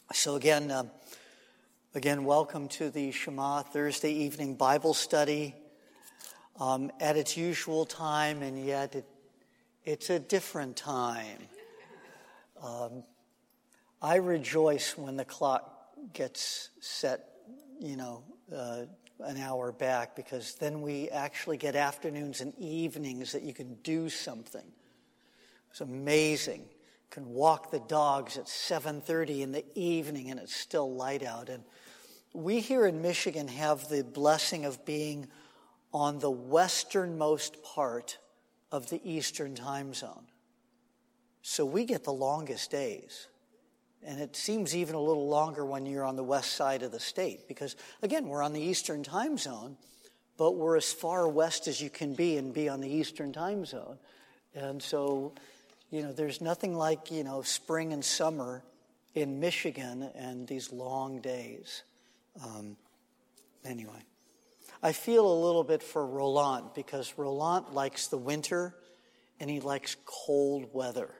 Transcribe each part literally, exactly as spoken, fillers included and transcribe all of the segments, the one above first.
So again, uh, again, welcome to the Shema Thursday evening Bible study um, at its usual time, and yet it, it's a different time. Um, I rejoice when the clock gets set, you know, uh, an hour back, because then we actually get afternoons and evenings that you can do something. It's amazing. Can walk the dogs at seven thirty in the evening and it's still light out. And we here in Michigan have the blessing of being on the westernmost part of the Eastern time zone. So we get the longest days. And it seems even a little longer when you're on the west side of the state, because, again, we're on the Eastern time zone, but we're as far west as you can be and be on the Eastern time zone. And so, you know, there's nothing like, you know, spring and summer in Michigan and these long days. Um, anyway, I feel a little bit for Roland, because Roland likes the winter and he likes cold weather.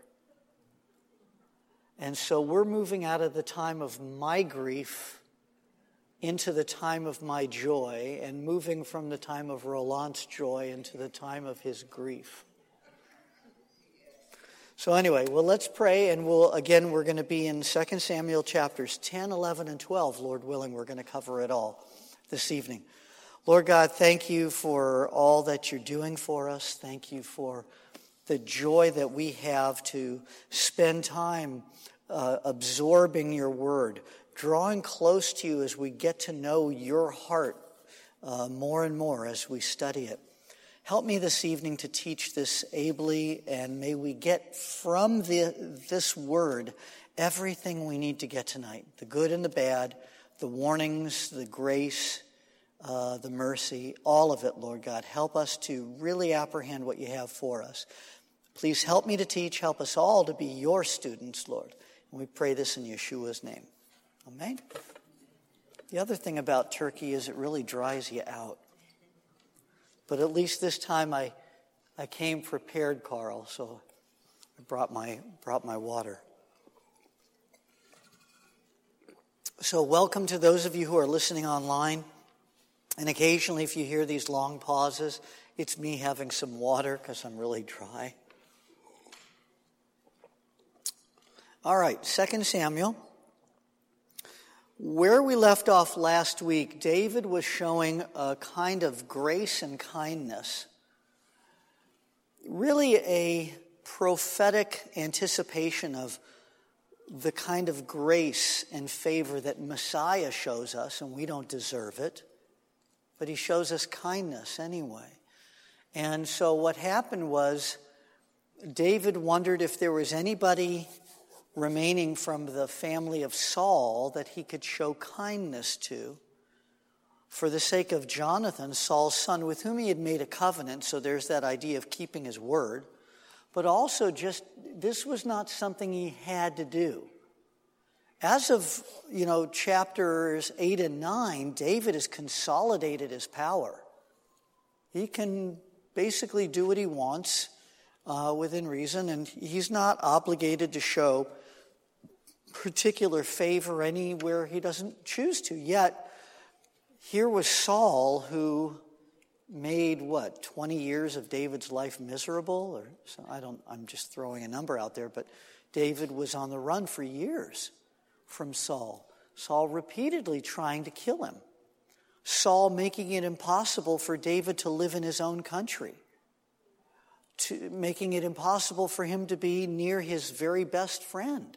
And so we're moving out of the time of my grief into the time of my joy, and moving from the time of Roland's joy into the time of his grief. So anyway, well, let's pray, and we'll, again, we're going to be in Second Samuel chapters ten, eleven, and twelve. Lord willing, we're going to cover it all this evening. Lord God, thank you for all that you're doing for us. Thank you for the joy that we have to spend time uh, absorbing your word, drawing close to you as we get to know your heart uh, more and more as we study it. Help me this evening to teach this ably, and may we get from the, this word everything we need to get tonight, the good and the bad, the warnings, the grace, uh, the mercy, all of it, Lord God. Help us to really apprehend what you have for us. Please help me to teach. Help us all to be your students, Lord. And we pray this in Yeshua's name. Amen. The other thing about turkey is it really dries you out. But at least this time I I came prepared, Carl, so I brought my brought my water. So welcome to those of you who are listening online. And occasionally if you hear these long pauses, it's me having some water because I'm really dry. All right, Second Samuel. Where we left off last week, David was showing a kind of grace and kindness, really a prophetic anticipation of the kind of grace and favor that Messiah shows us, and we don't deserve it, but he shows us kindness anyway. And so what happened was David wondered if there was anybody remaining from the family of Saul that he could show kindness to for the sake of Jonathan, Saul's son, with whom he had made a covenant. So there's that idea of keeping his word. But also just, this was not something he had to do. As of, you know, chapters eight and nine, David has consolidated his power. He can basically do what he wants uh, within reason, and he's not obligated to show particular favor anywhere he doesn't choose to. Yet, here was Saul, who made, what, twenty years of David's life miserable? Or so I don't, I'm just throwing a number out there, but David was on the run for years from Saul. Saul repeatedly trying to kill him. Saul making it impossible for David to live in his own country. To, making it impossible for him to be near his very best friend.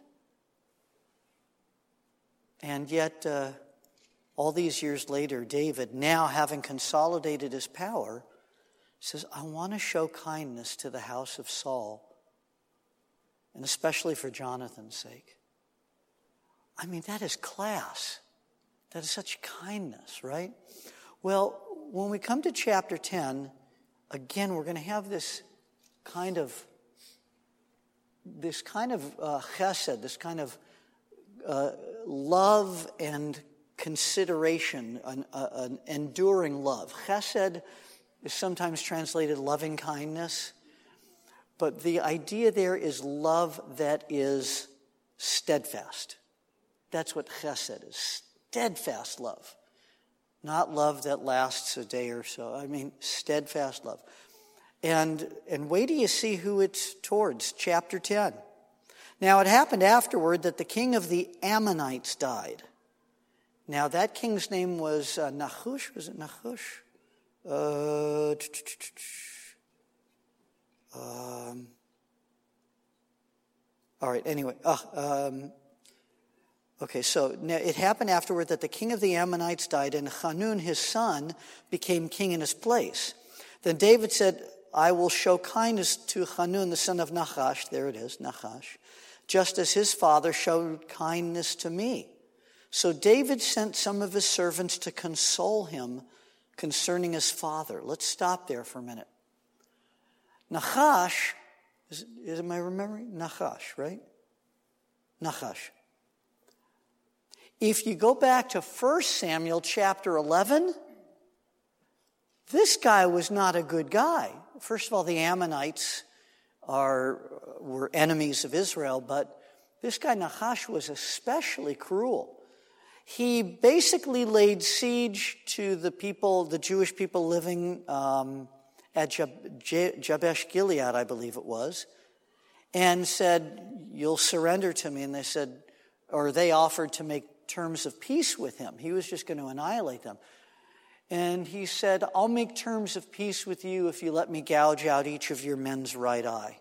And yet, uh, all these years later, David, now having consolidated his power, says, I want to show kindness to the house of Saul, and especially for Jonathan's sake. I mean, that is class. That is such kindness, right? Well, when we come to chapter ten, again, we're going to have this kind of, this kind of uh, chesed, this kind of uh, love and consideration, an, uh, an enduring love. Chesed is sometimes translated loving kindness, but the idea there is love that is steadfast. That's what chesed is, steadfast love. Not love that lasts a day or so. I mean, steadfast love. And, and wait till you see who it's towards, chapter ten. Now it happened afterward that the king of the Ammonites died. Now that king's name was uh, Nachush. Was it Nachush? Uh, um, all right, anyway. Uh, um, okay, so it happened afterward that the king of the Ammonites died, and Hanun, his son, became king in his place. Then David said, I will show kindness to Hanun, the son of Nachash. There it is, Nachash. Just as his father showed kindness to me. So David sent some of his servants to console him concerning his father. Let's stop there for a minute. Nachash, is, is am I remembering? Nachash, right? Nachash. If you go back to First Samuel chapter eleven, this guy was not a good guy. First of all, the Ammonites are were enemies of Israel, but this guy Nachash was especially cruel. He basically laid siege to the people, the Jewish people living um, at Jabesh Gilead, I believe it was, and said, you'll surrender to me. And they said, or they offered to make terms of peace with him. He was just going to annihilate them. And he said, I'll make terms of peace with you if you let me gouge out each of your men's right eye.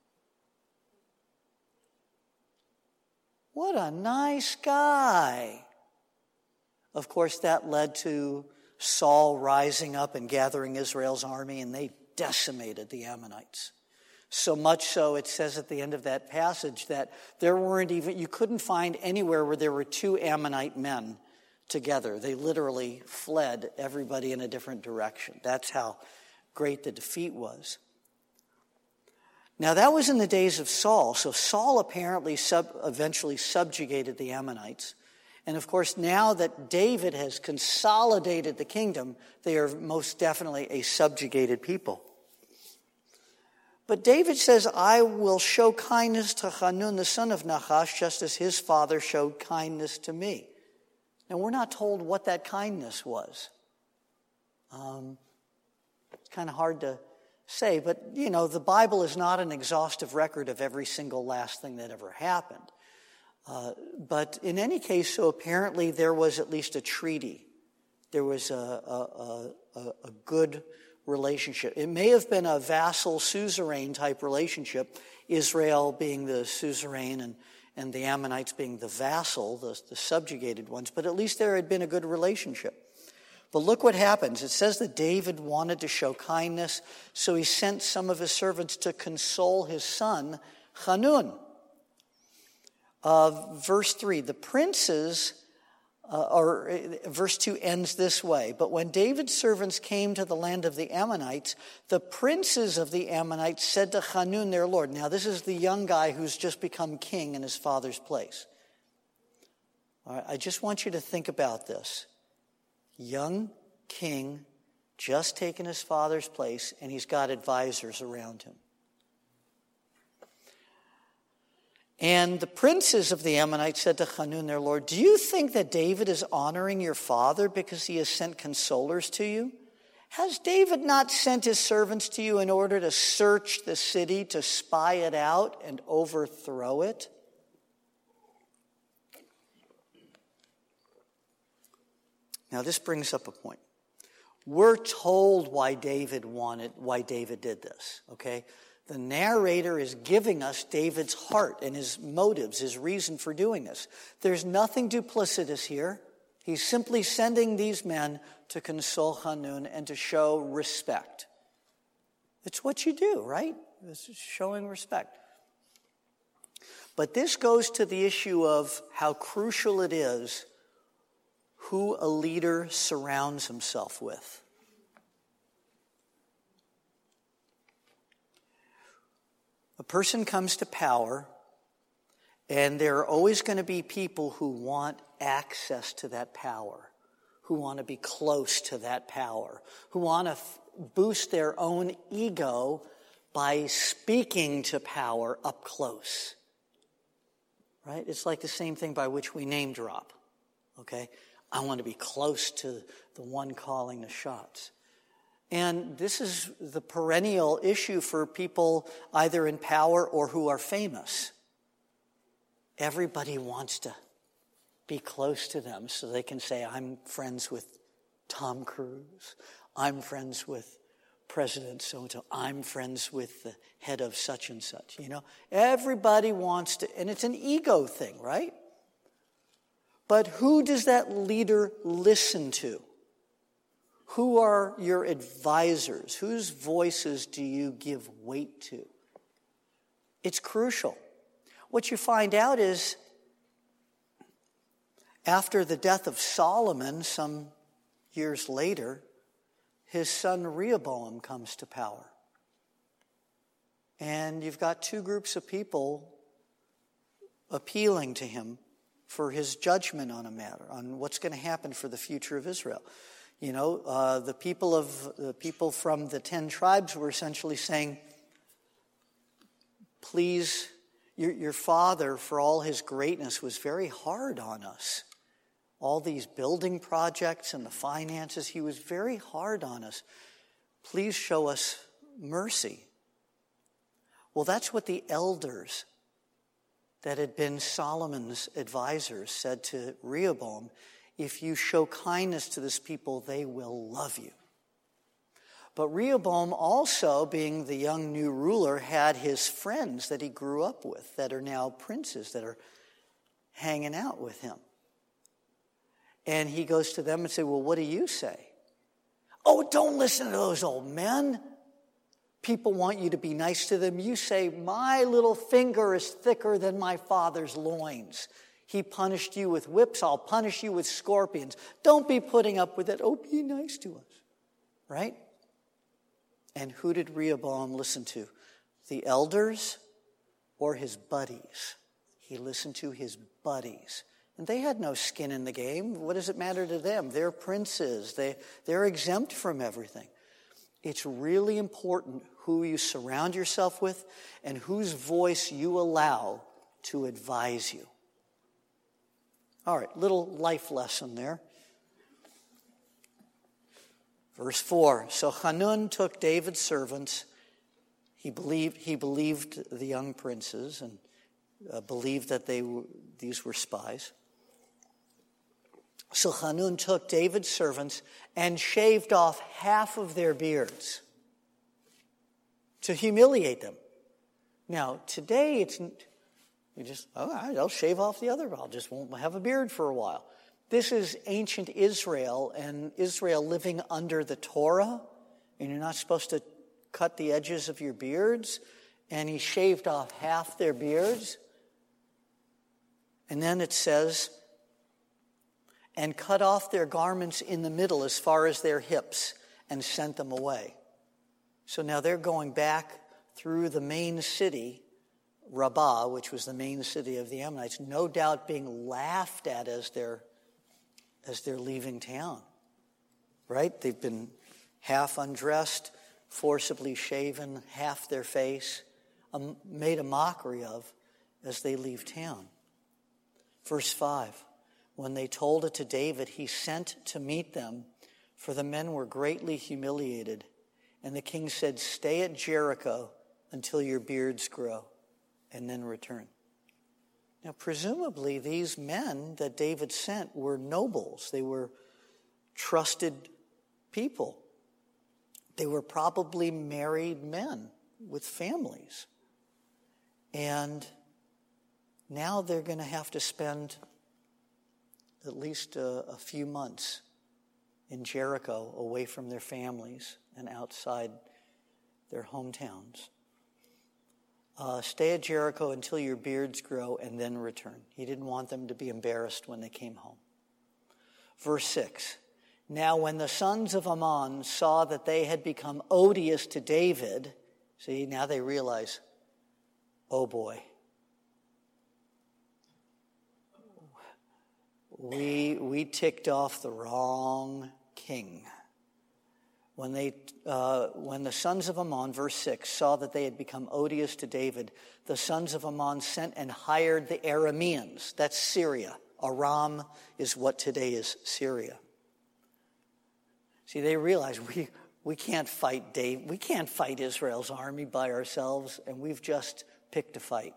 What a nice guy. Of course, that led to Saul rising up and gathering Israel's army, and they decimated the Ammonites. So much so, it says at the end of that passage that there weren't even, you couldn't find anywhere where there were two Ammonite men together. They literally fled, everybody in a different direction. That's how great the defeat was. Now, that was in the days of Saul. So Saul apparently sub, eventually subjugated the Ammonites. And of course, now that David has consolidated the kingdom, they are most definitely a subjugated people. But David says, I will show kindness to Hanun, the son of Nachash, just as his father showed kindness to me. Now, we're not told what that kindness was. Um, it's kind of hard to say, but, you know, the Bible is not an exhaustive record of every single last thing that ever happened. Uh, but in any case, so apparently there was at least a treaty. There was a, a, a, a good relationship. It may have been a vassal suzerain type relationship, Israel being the suzerain and, and the Ammonites being the vassal, the, the subjugated ones, but at least there had been a good relationship. But look what happens. It says that David wanted to show kindness, so he sent some of his servants to console his son, Hanun. Uh, verse three, the princes, uh, or uh, verse two ends this way. But when David's servants came to the land of the Ammonites, the princes of the Ammonites said to Hanun, their lord. Now, this is the young guy who's just become king in his father's place. All right, I just want you to think about this. Young king, just taken his father's place, and he's got advisors around him. And the princes of the Ammonites said to Hanun, their lord, do you think that David is honoring your father because he has sent consolers to you? Has David not sent his servants to you in order to search the city, to spy it out and overthrow it? Now, this brings up a point. We're told why David wanted, why David did this, okay? The narrator is giving us David's heart and his motives, his reason for doing this. There's nothing duplicitous here. He's simply sending these men to console Hanun and to show respect. It's what you do, right? It's showing respect. But this goes to the issue of how crucial it is who a leader surrounds himself with. A person comes to power, and there are always going to be people who want access to that power, who want to be close to that power, who want to f- boost their own ego by speaking to power up close. right? It's like the same thing by which we name drop, okay? I want to be close to the one calling the shots. And this is the perennial issue for people either in power or who are famous. Everybody wants to be close to them so they can say, I'm friends with Tom Cruise. I'm friends with President so-and-so. I'm friends with the head of such and such. You know, everybody wants to, and it's an ego thing, right? But who does that leader listen to? Who are your advisors? Whose voices do you give weight to? It's crucial. What you find out is after the death of Solomon, some years later, his son Rehoboam comes to power. And you've got two groups of people appealing to him for his judgment on a matter, on what's going to happen for the future of Israel. You know, uh, the people of the people from the ten tribes were essentially saying, please, your, your father, for all his greatness, was very hard on us. All these building projects and the finances, he was very hard on us. Please show us mercy. Well, that's what the elders that had been Solomon's advisors said to Rehoboam. If you show kindness to this people, they will love you. But Rehoboam also, being the young new ruler, had his friends that he grew up with that are now princes that are hanging out with him. And he goes to them and says, well, what do you say? Oh, don't listen to those old men. People want you to be nice to them. You say, my little finger is thicker than my father's loins. He punished you with whips. I'll punish you with scorpions. Don't be putting up with it. Oh, be nice to us. Right? And who did Rehoboam listen to? The elders or his buddies? He listened to his buddies. And they had no skin in the game. What does it matter to them? They're princes. They, they're exempt from everything. It's really important who you surround yourself with and whose voice you allow to advise you. All right, little life lesson there. Verse four, so Hanun took David's servants. He believed, he believed the young princes and uh, believed that they were, these were spies. So Hanun took David's servants and shaved off half of their beards to humiliate them. Now, today it's, you just, all right, I'll shave off the other, I'll just won't have a beard for a while. This is ancient Israel, and Israel living under the Torah, and you're not supposed to cut the edges of your beards, and he shaved off half their beards. And then it says, and cut off their garments in the middle as far as their hips and sent them away. So now they're going back through the main city, Rabbah, which was the main city of the Ammonites, no doubt being laughed at as they're, as they're leaving town. Right? They've been half undressed, forcibly shaven, half their face, um, made a mockery of as they leave town. Verse five. When they told it to David, he sent to meet them, for the men were greatly humiliated. And the king said, stay at Jericho until your beards grow, and then return. Now, presumably, these men that David sent were nobles. They were trusted people. They were probably married men with families. And now they're going to have to spend at least a, a few months in Jericho, away from their families and outside their hometowns. Uh, stay at Jericho until your beards grow and then return. He didn't want them to be embarrassed when they came home. Verse six. Now when the sons of Ammon saw that they had become odious to David, see, now they realize, oh boy, We we ticked off the wrong king. when they, uh, when the sons of Ammon, verse six, saw that they had become odious to David, the sons of Ammon sent and hired the Arameans. That's Syria. Aram is what today is Syria. See, they realized we we can't fight Dave, we can't fight Israel's army by ourselves, and we've just picked a fight.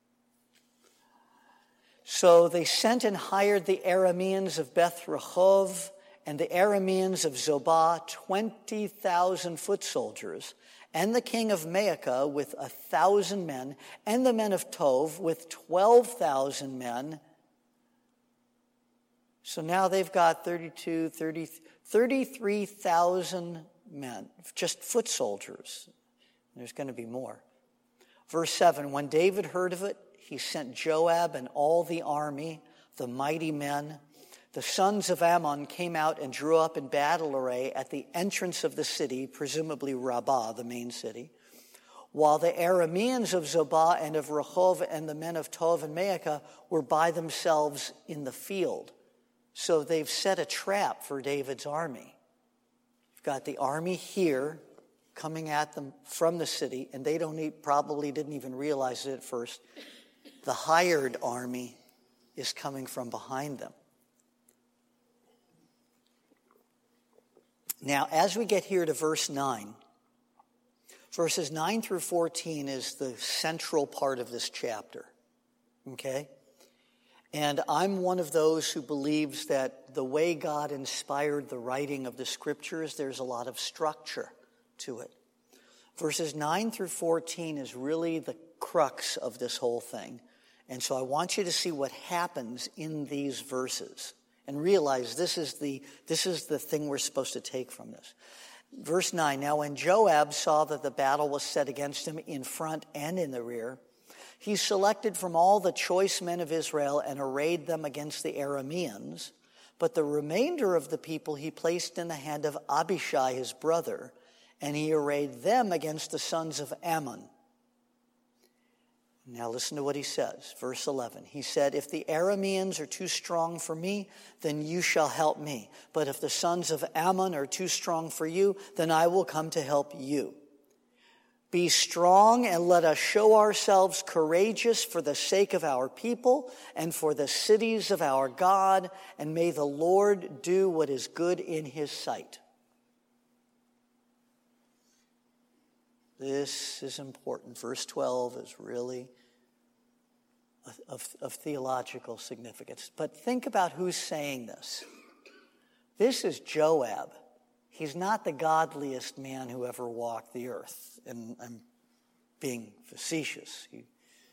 So they sent and hired the Arameans of Beth Rehov and the Arameans of Zobah, twenty thousand foot soldiers, and the king of Maacah with a thousand men, and the men of Tov with twelve thousand men. So now they've got thirty-two, thirty, thirty-three thousand men, just foot soldiers. There's going to be more. Verse seven, when David heard of it, he sent Joab and all the army, the mighty men. The sons of Ammon came out and drew up in battle array at the entrance of the city, presumably Rabbah, the main city, while the Arameans of Zobah and of Rehov and the men of Tov and Maacah were by themselves in the field. So they've set a trap for David's army. You've got the army here coming at them from the city, and they don't need, probably didn't even realize it at first. The hired army is coming from behind them. Now, as we get here to verse nine, verses nine through fourteen is the central part of this chapter, okay? And I'm one of those who believes that the way God inspired the writing of the scriptures, there's a lot of structure to it. Verses nine through fourteen is really the crux of this whole thing. And so I want you to see what happens in these verses and realize this is the this is the thing we're supposed to take from this. Verse nine, now when Joab saw that the battle was set against him in front and in the rear, he selected from all the choice men of Israel and arrayed them against the Arameans. But the remainder of the people he placed in the hand of Abishai his brother, and he arrayed them against the sons of Ammon. Now listen to what he says, verse eleven. He said, if the Arameans are too strong for me, then you shall help me. But if the sons of Ammon are too strong for you, then I will come to help you. Be strong and let us show ourselves courageous for the sake of our people and for the cities of our God, and may the Lord do what is good in his sight. This is important. Verse twelve is really of, of theological significance. But think about who's saying this. This is Joab. He's not the godliest man who ever walked the earth. And I'm being facetious. He,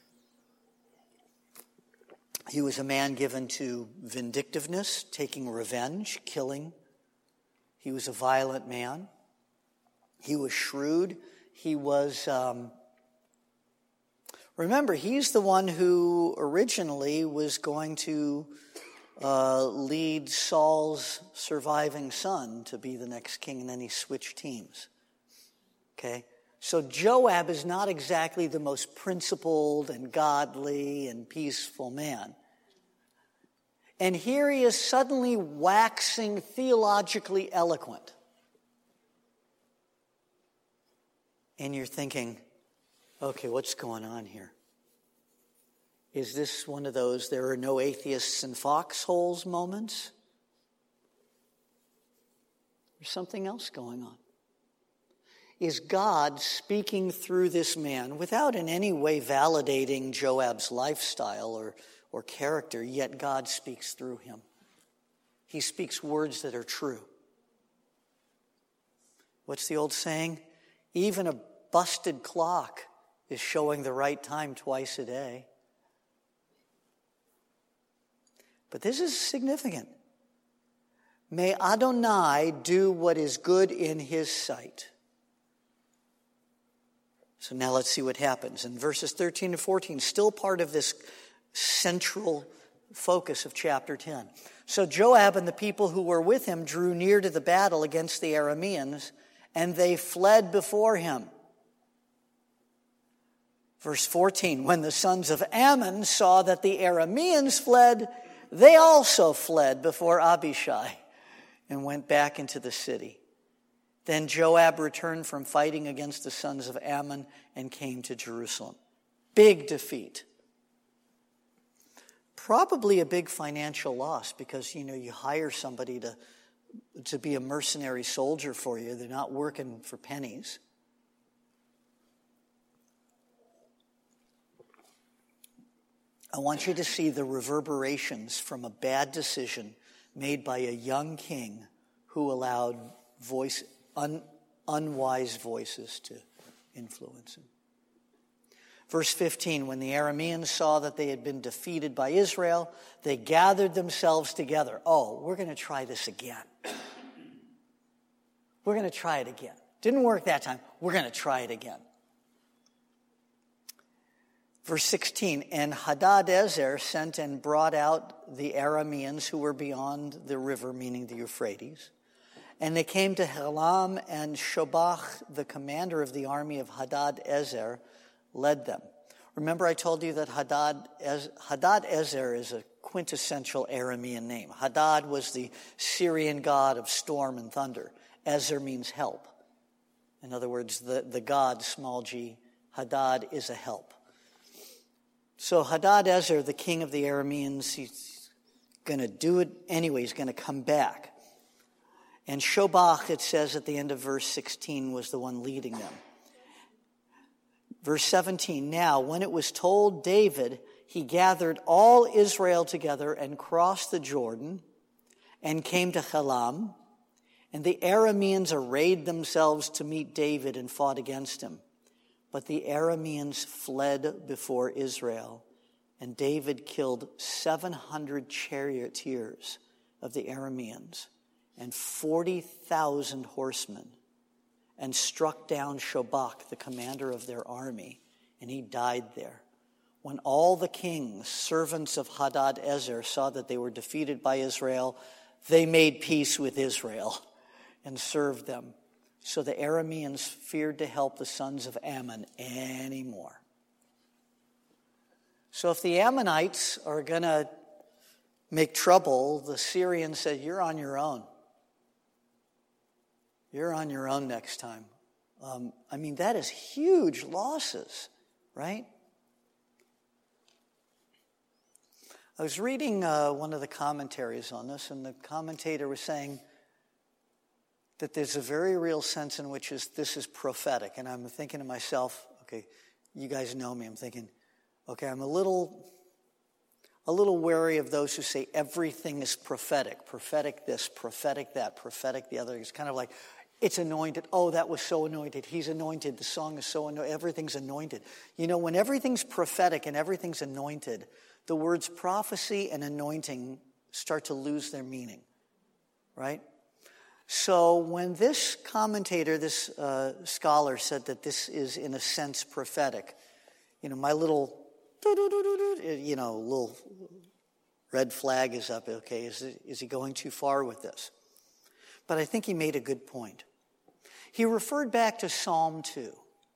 he was a man given to vindictiveness, taking revenge, killing. He was a violent man. He was shrewd. He was, um, remember, he's the one who originally was going to uh, lead Saul's surviving son to be the next king, and then he switched teams. Okay? So Joab is not exactly the most principled and godly and peaceful man. And here he is suddenly waxing theologically eloquent. And you're thinking, okay, what's going on here? Is this one of those there are no atheists in foxholes moments? There's something else going on. Is God speaking through this man without in any way validating Joab's lifestyle or, or character, yet God speaks through him. He speaks words that are true. What's the old saying? Even a busted clock is showing the right time twice a day. But this is significant. May Adonai do what is good in his sight. So now let's see what happens. In verses thirteen to fourteen, still part of this central focus of chapter ten. So Joab and the people who were with him drew near to the battle against the Arameans, and they fled before him. Verse fourteen, when the sons of Ammon saw that the Arameans fled, they also fled before Abishai and went back into the city. Then Joab returned from fighting against the sons of Ammon and came to Jerusalem. Big defeat. Probably a big financial loss because, you know, you hire somebody to, to be a mercenary soldier for you. They're not working for pennies. I want you to see the reverberations from a bad decision made by a young king who allowed voice Un, unwise voices to influence him. Verse fifteen, when the Arameans saw that they had been defeated by Israel, they gathered themselves together. Oh, we're going to try this again. We're going to try it again. Didn't work that time. We're going to try it again. Verse sixteen, and Hadadezer sent and brought out the Arameans who were beyond the river, meaning the Euphrates. And they came to Helam, and Shobach, the commander of the army of Hadadezer, led them. Remember I told you that Hadad Hadadezer is a quintessential Aramean name. Hadad was the Syrian god of storm and thunder. Ezer means help. In other words, the, the god, small g, Hadad is a help. So Hadadezer, the king of the Arameans, he's going to do it anyway. He's going to come back. And Shobach, it says at the end of verse sixteen, was the one leading them. Verse seventeen, now when it was told David, he gathered all Israel together and crossed the Jordan and came to Helam. And the Arameans arrayed themselves to meet David and fought against him. But the Arameans fled before Israel, and David killed seven hundred charioteers of the Arameans and forty thousand horsemen, and struck down Shobach, the commander of their army, and he died there. When all the kings, servants of Hadadezer, saw that they were defeated by Israel, they made peace with Israel and served them. So the Arameans feared to help the sons of Ammon anymore. So if the Ammonites are going to make trouble, the Syrians said, you're on your own. You're on your own next time. Um, I mean, that is huge losses, right? I was reading uh, one of the commentaries on this, and the commentator was saying that there's a very real sense in which is, this is prophetic. And I'm thinking to myself, okay, you guys know me. I'm thinking, okay, I'm a little, a little wary of those who say everything is prophetic. Prophetic this, prophetic that, prophetic the other. It's kind of like, it's anointed. Oh, that was so anointed. He's anointed. The song is so anointed. Everything's anointed. You know, when everything's prophetic and everything's anointed, the words prophecy and anointing start to lose their meaning, right? So when this commentator, this uh, scholar said that this is in a sense prophetic, you know, my little, you know, little red flag is up. Okay, is, is he going too far with this? But I think he made a good point. He referred back to Psalm two.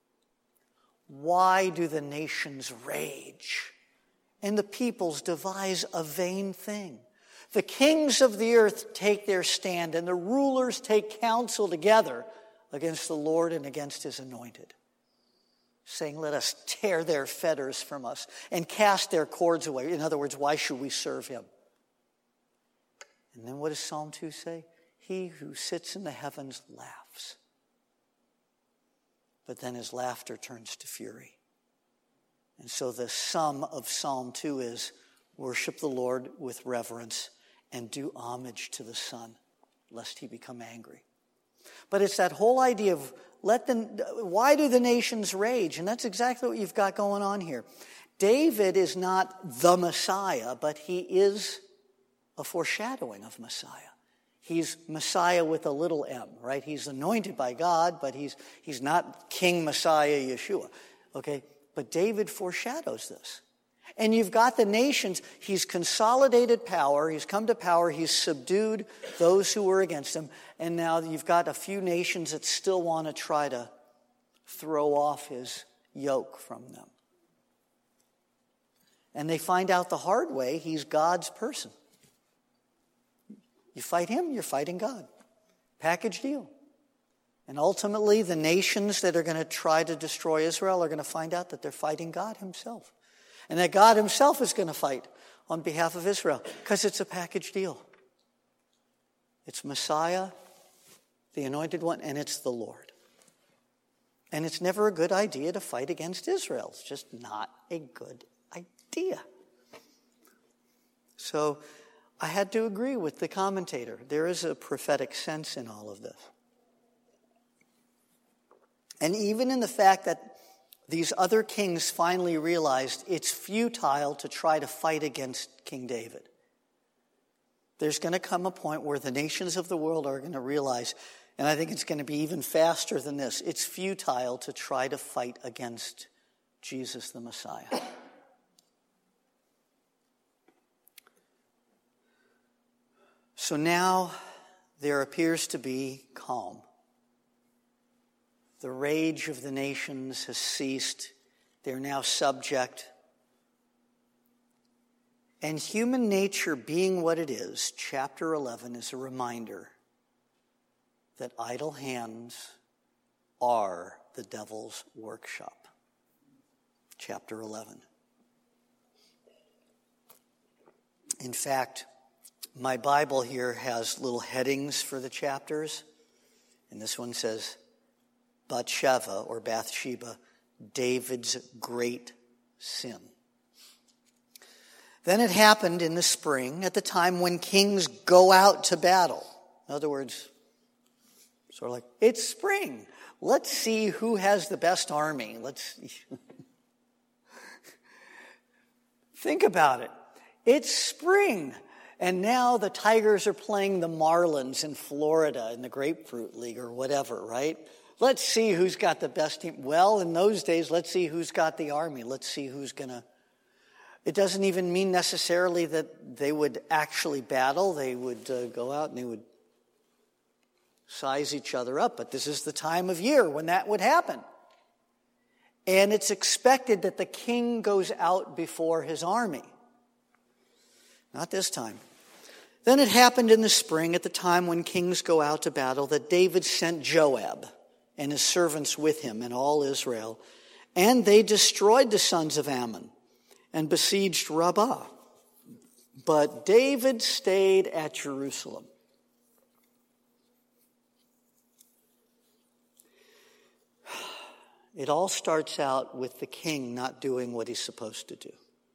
Why do the nations rage and the peoples devise a vain thing? The kings of the earth take their stand, and the rulers take counsel together against the Lord and against his anointed, saying, let us tear their fetters from us and cast their cords away. In other words, why should we serve him? And then what does Psalm two say? He who sits in the heavens laughs, but then his laughter turns to fury. And so the sum of Psalm two is worship the Lord with reverence and do homage to the Son, lest he become angry. But it's that whole idea of let them, why do the nations rage? And that's exactly what you've got going on here. David is not the Messiah, but he is a foreshadowing of Messiah. He's Messiah with a little m, right? He's anointed by God, but he's he's not King Messiah Yeshua, okay? But David foreshadows this. And you've got the nations. He's consolidated power. He's come to power. He's subdued those who were against him. And now you've got a few nations that still want to try to throw off his yoke from them. And they find out the hard way, he's God's person. You fight him, you're fighting God. Package deal. And ultimately, the nations that are going to try to destroy Israel are going to find out that they're fighting God himself. And that God himself is going to fight on behalf of Israel, because it's a package deal. It's Messiah, the Anointed One, and it's the Lord. And it's never a good idea to fight against Israel. It's just not a good idea. So I had to agree with the commentator. There is a prophetic sense in all of this. And even in the fact that these other kings finally realized it's futile to try to fight against King David. There's going to come a point where the nations of the world are going to realize, and I think it's going to be even faster than this, it's futile to try to fight against Jesus the Messiah. So now there appears to be calm. The rage of the nations has ceased. They're now subject. And human nature being what it is, chapter eleven is a reminder that idle hands are the devil's workshop. Chapter eleven. In fact, my Bible here has little headings for the chapters. And this one says, Bathsheba, or Bathsheba, David's great sin. Then it happened in the spring, at the time when kings go out to battle. In other words, sort of like, it's spring. Let's see who has the best army. Let's think about it. It's spring. And now the Tigers are playing the Marlins in Florida in the Grapefruit League or whatever, right? Let's see who's got the best team. Well, in those days, let's see who's got the army. Let's see who's going to... It doesn't even mean necessarily that they would actually battle. They would uh, go out and they would size each other up. But this is the time of year when that would happen. And it's expected that the king goes out before his army. Not this time. Then it happened in the spring, at the time when kings go out to battle, that David sent Joab and his servants with him and all Israel, and they destroyed the sons of Ammon and besieged Rabbah. But David stayed at Jerusalem. It all starts out with the king not doing what he's supposed to do.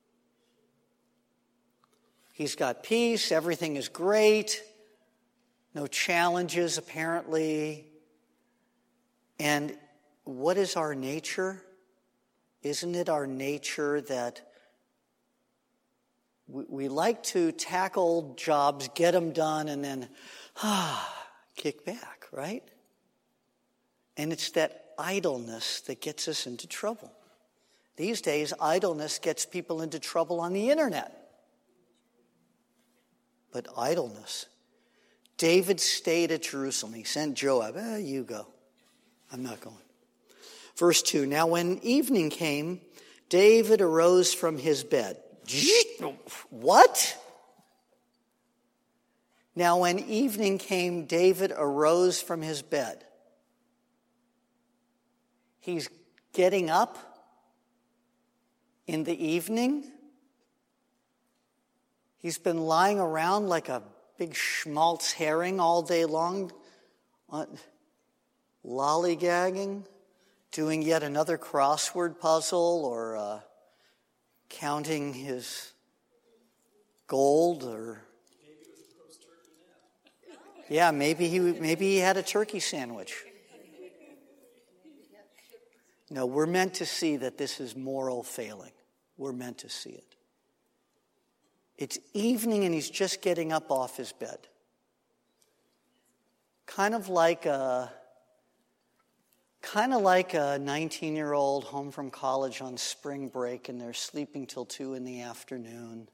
He's got peace, everything is great, no challenges apparently. And what is our nature? Isn't it our nature that we, we like to tackle jobs, get them done, and then ah, kick back, right? And it's that idleness that gets us into trouble. These days, idleness gets people into trouble on the internet. But idleness. David stayed at Jerusalem. He sent Joab. Eh, you go. I'm not going. Verse two. Now when evening came, David arose from his bed. What? Now when evening came, David arose from his bed. He's getting up in the evening. He's been lying around like a big schmaltz herring all day long, uh, lollygagging, doing yet another crossword puzzle, or uh, counting his gold, or yeah, maybe he maybe he had a turkey sandwich. No, we're meant to see that this is moral failing. We're meant to see it. It's evening and he's just getting up off his bed. Kind of like a, kind of like a nineteen-year-old home from college on spring break and they're sleeping till two in the afternoon.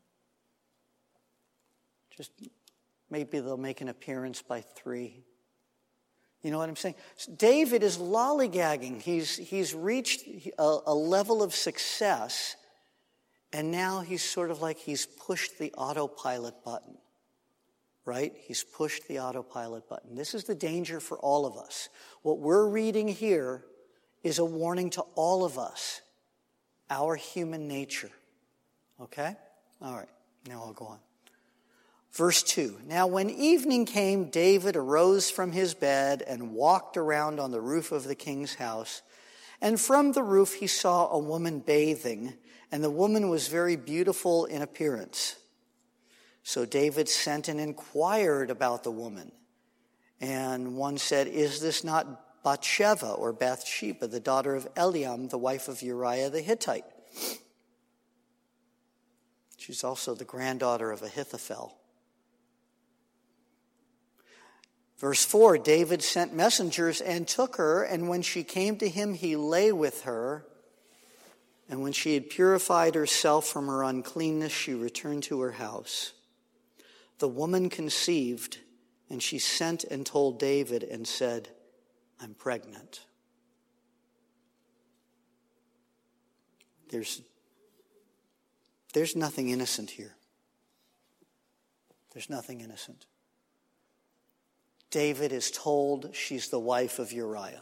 Just maybe they'll make an appearance by three. You know what I'm saying? David is lollygagging. He's, he's reached a, a level of success. And now he's sort of like he's pushed the autopilot button. right? He's pushed the autopilot button. This is the danger for all of us. What we're reading here is a warning to all of us, our human nature. Okay? All right, now I'll go on. Verse two, now when evening came, David arose from his bed and walked around on the roof of the king's house. And from the roof he saw a woman bathing, and the woman was very beautiful in appearance. So David sent and inquired about the woman. And one said, is this not Bathsheba or Bathsheba, the daughter of Eliam, the wife of Uriah the Hittite? She's also the granddaughter of Ahithophel. Verse four, David sent messengers and took her, and when she came to him, he lay with her. And when she had purified herself from her uncleanness, she returned to her house. The woman conceived, and she sent and told David and said, I'm pregnant. There's, there's nothing innocent here. There's nothing innocent. David is told she's the wife of Uriah.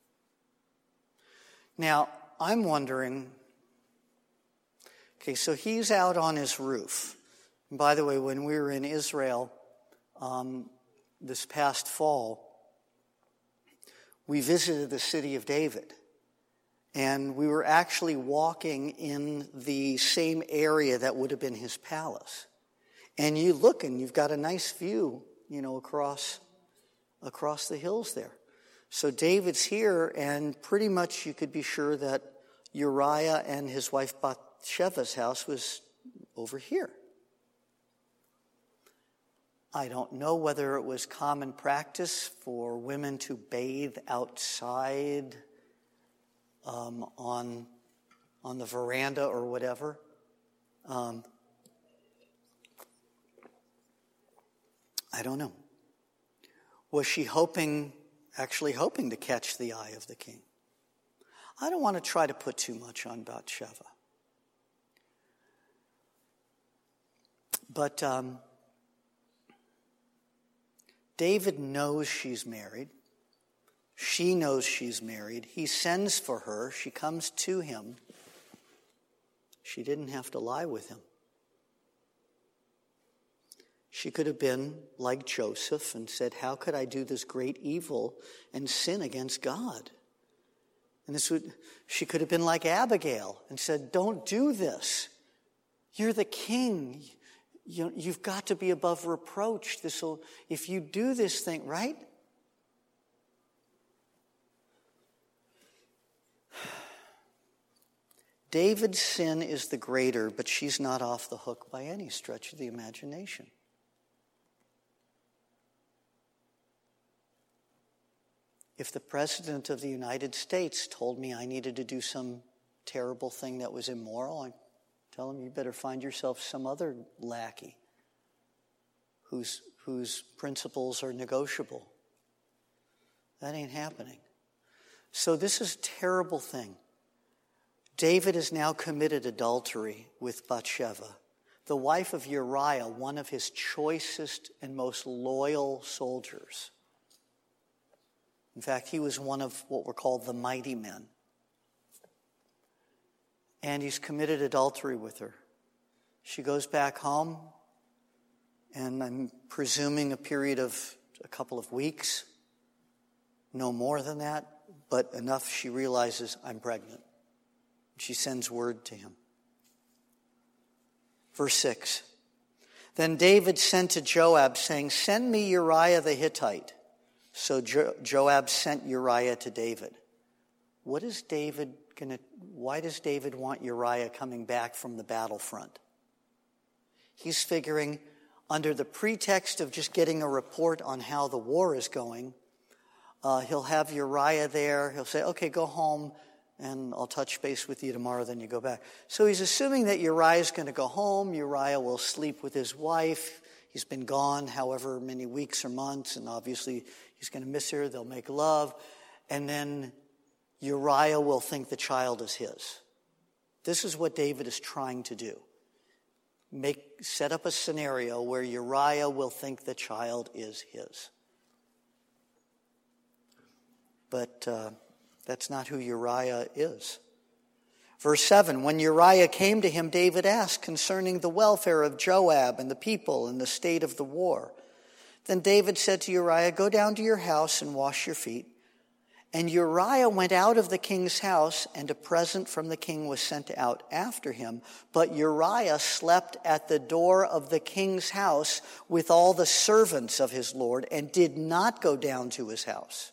Now, I'm wondering, okay, so he's out on his roof. And by the way, when we were in Israel um, this past fall, we visited the city of David. And we were actually walking in the same area that would have been his palace. And you look and you've got a nice view, you know, across across the hills there. So David's here, and pretty much you could be sure that Uriah and his wife Bathsheba's house was over here. I don't know whether it was common practice for women to bathe outside um, on, on the veranda or whatever. Um, I don't know. Was she hoping, actually hoping to catch the eye of the king? I don't want to try to put too much on Bathsheba. But um, David knows she's married. She knows she's married. He sends for her. She comes to him. She didn't have to lie with him. She could have been like Joseph and said, how could I do this great evil and sin against God? And this would, she could have been like Abigail and said, don't do this. You're the king. You, you've got to be above reproach. This will, if you do this thing, right? David's sin is the greater, but she's not off the hook by any stretch of the imagination. If the President of the United States told me I needed to do some terrible thing that was immoral, I'd tell him, you better find yourself some other lackey whose, whose principles are negotiable. That ain't happening. So this is a terrible thing. David has now committed adultery with Bathsheba, the wife of Uriah, one of his choicest and most loyal soldiers. In fact, he was one of what were called the mighty men. And he's committed adultery with her. She goes back home, and I'm presuming a period of a couple of weeks, no more than that, but enough she realizes I'm pregnant. She sends word to him. Verse six. Then David sent to Joab, saying, send me Uriah the Hittite. So jo- Joab sent Uriah to David. What is David gonna? Why does David want Uriah coming back from the battlefront? He's figuring, under the pretext of just getting a report on how the war is going, uh, he'll have Uriah there. He'll say, okay, go home, and I'll touch base with you tomorrow, then you go back. So he's assuming that Uriah's going to go home. Uriah will sleep with his wife. He's been gone however many weeks or months, and obviously he's going to miss her. They'll make love. And then Uriah will think the child is his. This is what David is trying to do. make set up a scenario where Uriah will think the child is his. But uh, that's not who Uriah is. Verse seven, when Uriah came to him, David asked concerning the welfare of Joab and the people and the state of the war. Then David said to Uriah, go down to your house and wash your feet. And Uriah went out of the king's house, and a present from the king was sent out after him. But Uriah slept at the door of the king's house with all the servants of his lord, and did not go down to his house.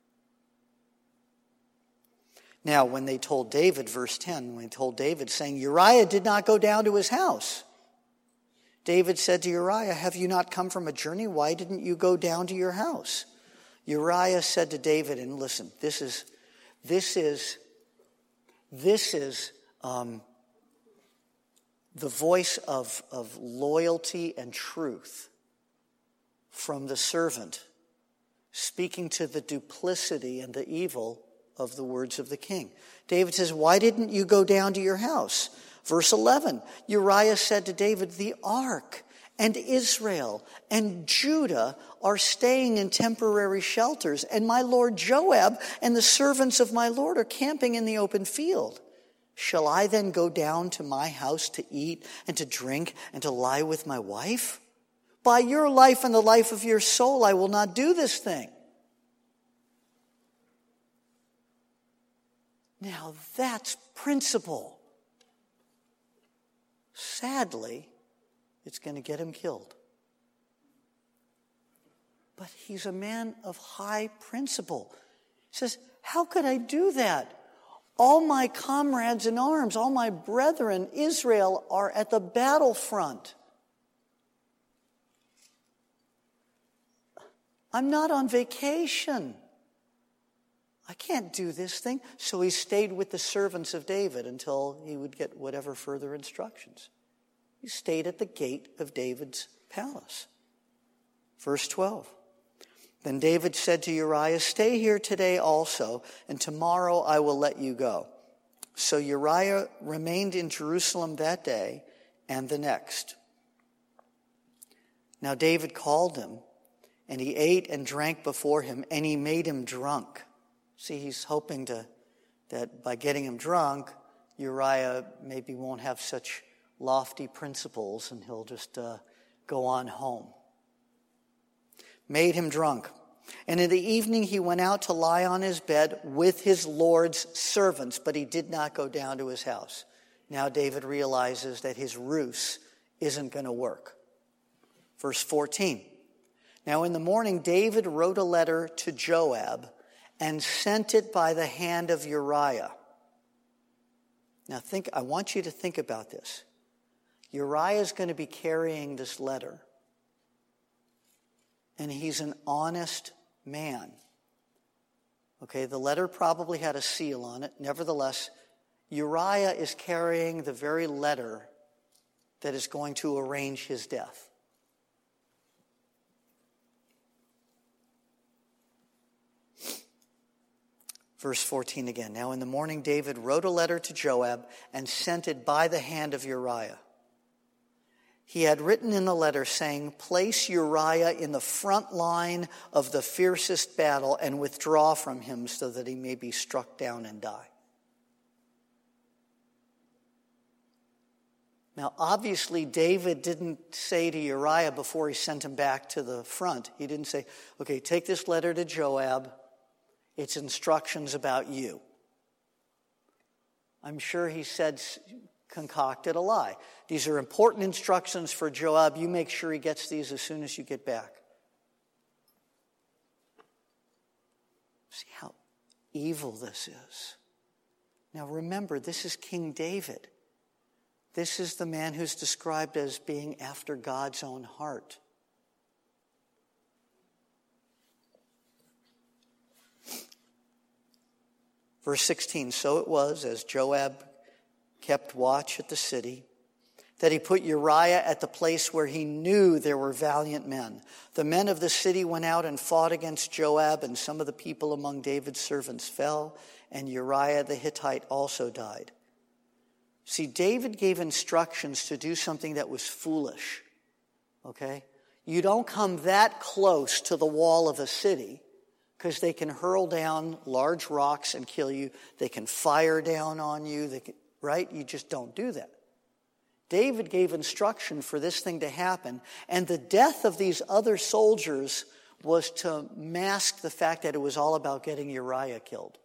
Now, when they told David, verse ten, when they told David, saying, Uriah did not go down to his house, David said to Uriah, have you not come from a journey? Why didn't you go down to your house? Uriah said to David, and listen, this is, this is, this is um, the voice of, of loyalty and truth from the servant, speaking to the duplicity and the evil of the words of the king. David says, why didn't you go down to your house? Verse eleven, Uriah said to David, the ark and Israel and Judah are staying in temporary shelters, and my lord Joab and the servants of my lord are camping in the open field. Shall I then go down to my house to eat and to drink and to lie with my wife? By your life and the life of your soul, I will not do this thing. Now that's principle. Sadly, it's going to get him killed. But he's a man of high principle. He says, how could I do that? All my comrades in arms, all my brethren, Israel, are at the battlefront. I'm not on vacation. I can't do this thing. So he stayed with the servants of David until he would get whatever further instructions. He stayed at the gate of David's palace. Verse twelve. Then David said to Uriah, stay here today also, and tomorrow I will let you go. So Uriah remained in Jerusalem that day and the next. Now David called him, and he ate and drank before him, and he made him drunk. See, he's hoping to that by getting him drunk, Uriah maybe won't have such lofty principles, and he'll just uh, go on home. Made him drunk. And in the evening he went out to lie on his bed with his Lord's servants, but he did not go down to his house. Now David realizes that his ruse isn't going to work. Verse fourteen. Now in the morning David wrote a letter to Joab and sent it by the hand of Uriah. Now think, I want you to think about this. Uriah is going to be carrying this letter. And he's an honest man. Okay, the letter probably had a seal on it. Nevertheless, Uriah is carrying the very letter that is going to arrange his death. Verse fourteen again. Now in the morning David wrote a letter to Joab and sent it by the hand of Uriah. He had written in the letter saying, place Uriah in the front line of the fiercest battle and withdraw from him so that he may be struck down and die. Now, obviously, David didn't say to Uriah before he sent him back to the front, he didn't say, okay, take this letter to Joab. It's instructions about you. I'm sure he said, concocted a lie. These are important instructions for Joab. You make sure he gets these as soon as you get back. See how evil this is. Now remember, this is King David. This is the man who's described as being after God's own heart. Verse sixteen, so it was, as Joab kept watch at the city, that he put Uriah at the place where he knew there were valiant men. The men of the city went out and fought against Joab, and some of the people among David's servants fell, and Uriah the Hittite also died. See, David gave instructions to do something that was foolish, okay? You don't come that close to the wall of a city because they can hurl down large rocks and kill you. They can fire down on you, they can, right? You just don't do that. David gave instruction for this thing to happen, and the death of these other soldiers was to mask the fact that it was all about getting Uriah killed.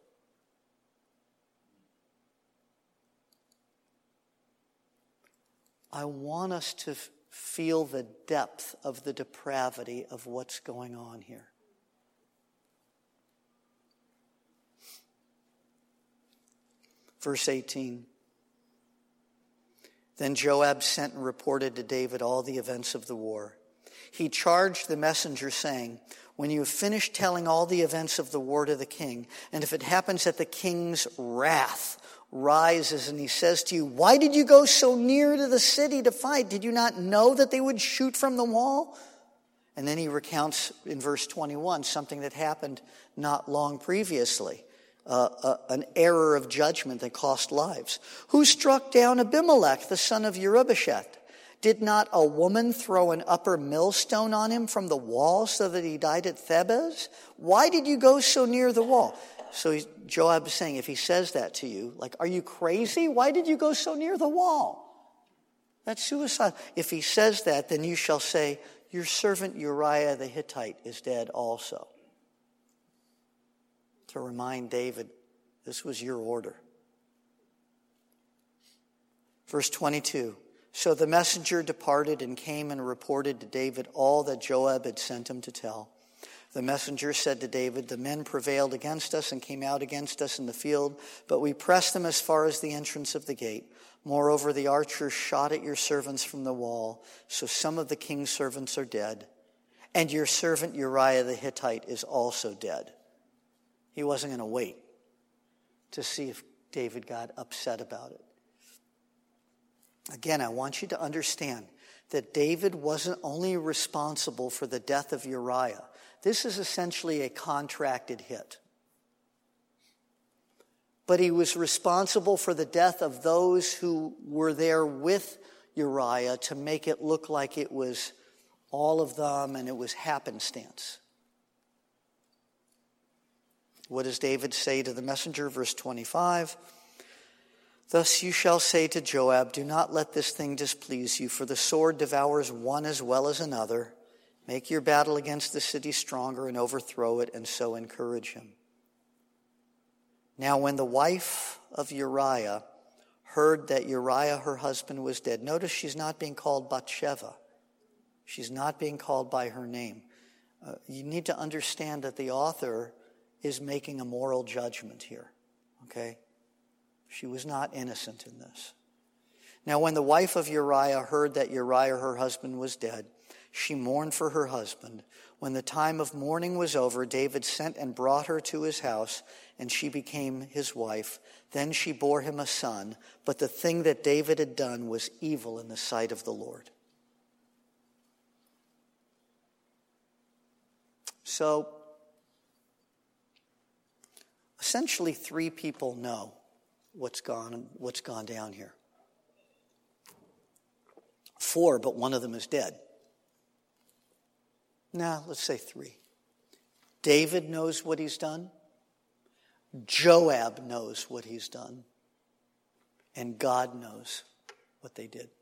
I want us to feel the depth of the depravity of what's going on here. Verse eighteen. Then Joab sent and reported to David all the events of the war. He charged the messenger, saying, when you have finished telling all the events of the war to the king, and if it happens that the king's wrath rises and he says to you, why did you go so near to the city to fight? Did you not know that they would shoot from the wall? And then he recounts in verse twenty-one something that happened not long previously. Uh, uh, an error of judgment that cost lives. Who struck down Abimelech, the son of Jerubbesheth? Did not a woman throw an upper millstone on him from the wall so that he died at Thebez? Why did you go so near the wall? So he, Joab is saying, if he says that to you, like, are you crazy? Why did you go so near the wall? That's suicide. If he says that, then you shall say, your servant Uriah the Hittite is dead also. To remind David, this was your order. Verse twenty-two. So the messenger departed and came and reported to David all that Joab had sent him to tell. The messenger said to David, the men prevailed against us and came out against us in the field, but we pressed them as far as the entrance of the gate. Moreover, the archers shot at your servants from the wall, so some of the king's servants are dead, and your servant Uriah the Hittite is also dead. He wasn't going to wait to see if David got upset about it. Again, I want you to understand that David wasn't only responsible for the death of Uriah. This is essentially a contracted hit. But he was responsible for the death of those who were there with Uriah to make it look like it was all of them and it was happenstance. What does David say to the messenger? Verse twenty-five. Thus you shall say to Joab, do not let this thing displease you, for the sword devours one as well as another. Make your battle against the city stronger and overthrow it, and so encourage him. Now when the wife of Uriah heard that Uriah, her husband, was dead, notice she's not being called Bathsheba. She's not being called by her name. Uh, you need to understand that the author is making a moral judgment here, okay? She was not innocent in this. Now, when the wife of Uriah heard that Uriah, her husband, was dead, she mourned for her husband. When the time of mourning was over, David sent and brought her to his house, and she became his wife. Then she bore him a son, but the thing that David had done was evil in the sight of the Lord. So, essentially, three people know what's gone what's gone down here. Four, but one of them is dead. Now, let's say three. David knows what he's done. Joab knows what he's done. And God knows what they did.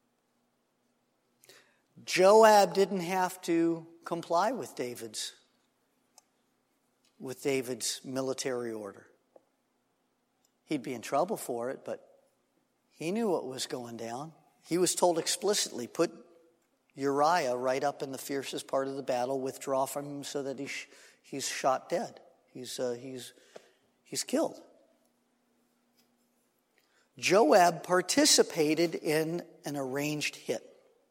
Joab didn't have to comply with David's with David's military order. He'd be in trouble for it, but he knew what was going down. He was told explicitly, put Uriah right up in the fiercest part of the battle, withdraw from him so that he's, he's shot dead. He's, uh, he's, he's killed. Joab participated in an arranged hit.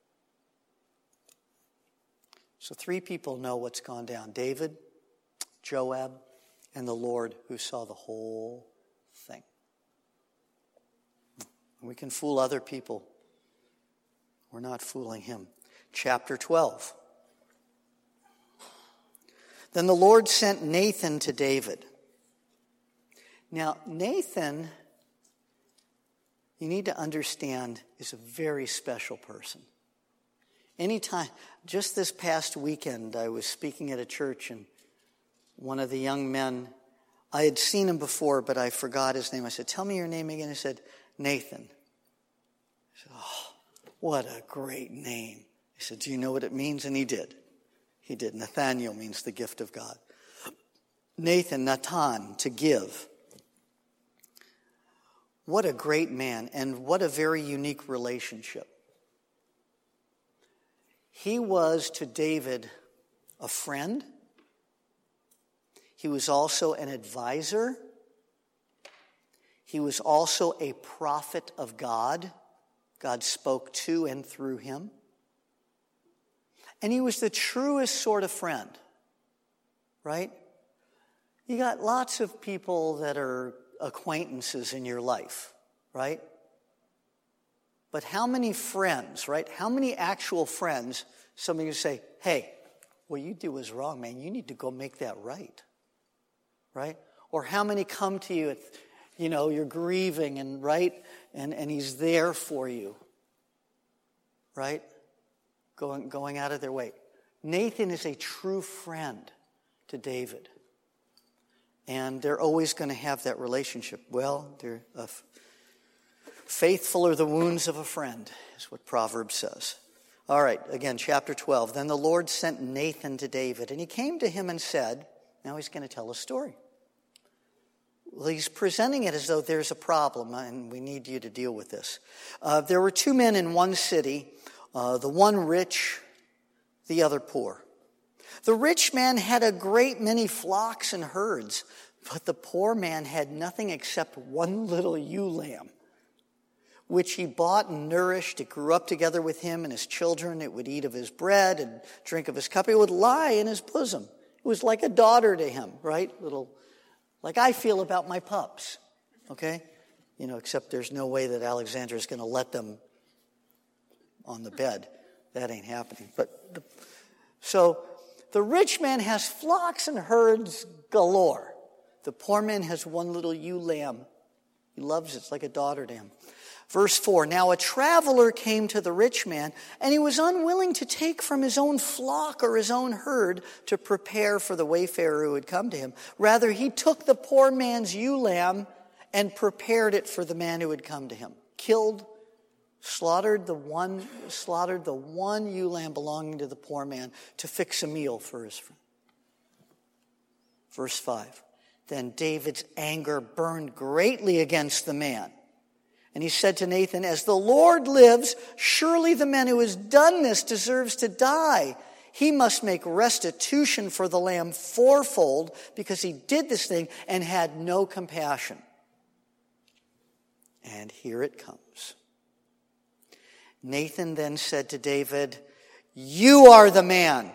So three people know what's gone down. David, Joab, and the Lord who saw the whole thing. We can fool other people. We're not fooling him. Chapter twelve. Then the Lord sent Nathan to David. Now, Nathan you need to understand, is a very special person. Anytime, just this past weekend, I was speaking at a church, and one of the young men, I had seen him before, but I forgot his name. I said, tell me your name again. He said, Nathan. I said, oh, what a great name. He said, do you know what it means? And he did. He did. Nathaniel means the gift of God. Nathan, Natan, to give. What a great man, and what a very unique relationship. He was to David a friend. He was also an advisor. He was also a prophet of God. God spoke to and through him. And he was the truest sort of friend, right? You got lots of people that are acquaintances in your life, right? But how many friends, right? How many actual friends, somebody who say, hey, what you did was wrong, man. You need to go make that right, right? Or how many come to you, at, you know, you're grieving and, right? And, and he's there for you, right? Going, going out of their way. Nathan is a true friend to David. And they're always going to have that relationship. Well, they're uh, faithful are the wounds of a friend, is what Proverbs says. All right, again, chapter twelve. Then the Lord sent Nathan to David, and he came to him and said, now he's going to tell a story. Well, he's presenting it as though there's a problem, and we need you to deal with this. Uh, there were two men in one city, uh, the one rich, the other poor. The rich man had a great many flocks and herds, but the poor man had nothing except one little ewe lamb, which he bought and nourished. It grew up together with him and his children. It would eat of his bread and drink of his cup. It would lie in his bosom. It was like a daughter to him, right? Little, like I feel about my pups, okay? You know, except there's no way that Alexandra is going to let them on the bed. That ain't happening. But the, so the rich man has flocks and herds galore. The poor man has one little ewe lamb. He loves it. It's like a daughter to him. Verse four, now a traveler came to the rich man, and he was unwilling to take from his own flock or his own herd to prepare for the wayfarer who had come to him. Rather, he took the poor man's ewe lamb and prepared it for the man who had come to him. Killed, slaughtered the one, slaughtered the one ewe lamb belonging to the poor man to fix a meal for his friend. Verse five, then David's anger burned greatly against the man. And he said to Nathan, as the Lord lives, surely the man who has done this deserves to die. He must make restitution for the lamb fourfold because he did this thing and had no compassion. And here it comes. Nathan then said to David, you are the man.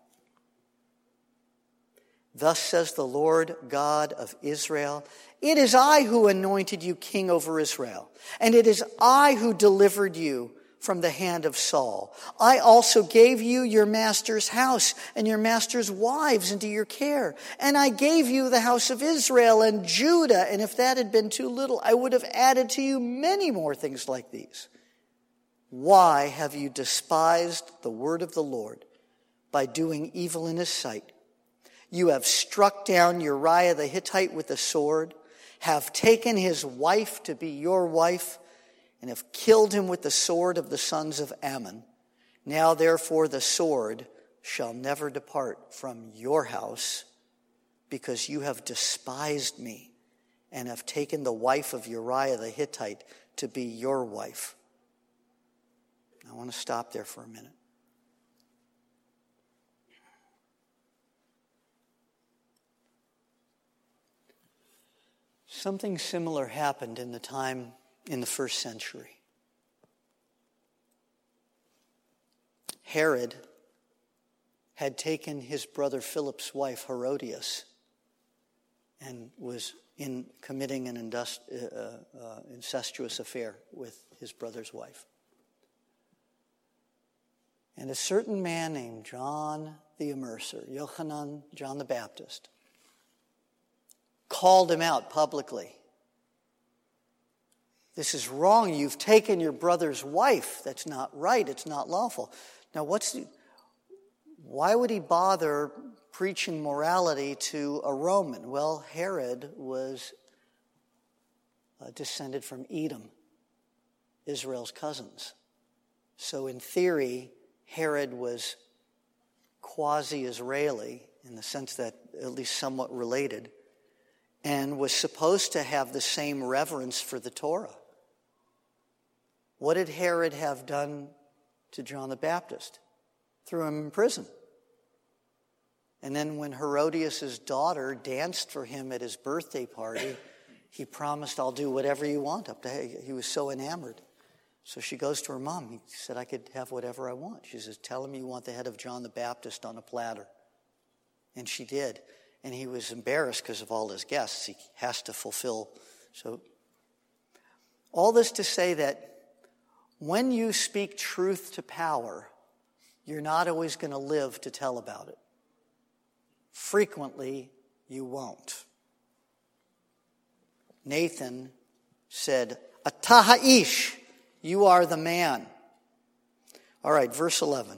Thus says the Lord God of Israel, it is I who anointed you king over Israel, and it is I who delivered you from the hand of Saul. I also gave you your master's house and your master's wives into your care, and I gave you the house of Israel and Judah, and if that had been too little, I would have added to you many more things like these. Why have you despised the word of the Lord by doing evil in his sight? You have struck down Uriah the Hittite with the sword, have taken his wife to be your wife, and have killed him with the sword of the sons of Ammon. Now, therefore, the sword shall never depart from your house, because you have despised me and have taken the wife of Uriah the Hittite to be your wife. I want to stop there for a minute. Something similar happened in the time in the first century. Herod had taken his brother Philip's wife Herodias and was in committing an indust, uh, uh, incestuous affair with his brother's wife. And a certain man named John the Immerser, Yochanan, John the Baptist, called him out publicly. This is wrong. You've taken your brother's wife. That's not right. It's not lawful. Now, what's the, why would he bother preaching morality to a Roman? Well, Herod was uh, descended from Edom, Israel's cousins. So in theory, Herod was quasi-Israeli in the sense that at least somewhat related, and was supposed to have the same reverence for the Torah. What did Herod have done to John the Baptist? Threw him in prison. And then when Herodias' daughter danced for him at his birthday party, he promised, I'll do whatever you want. Up to he was so enamored. So she goes to her mom. He said, I could have whatever I want. She says, tell him you want the head of John the Baptist on a platter. And she did. And he was embarrassed because of all his guests. He has to fulfill. So all this to say that when you speak truth to power, you're not always going to live to tell about it. Frequently, you won't. Nathan said, Ata ha'ish, you are the man. All right, verse eleven.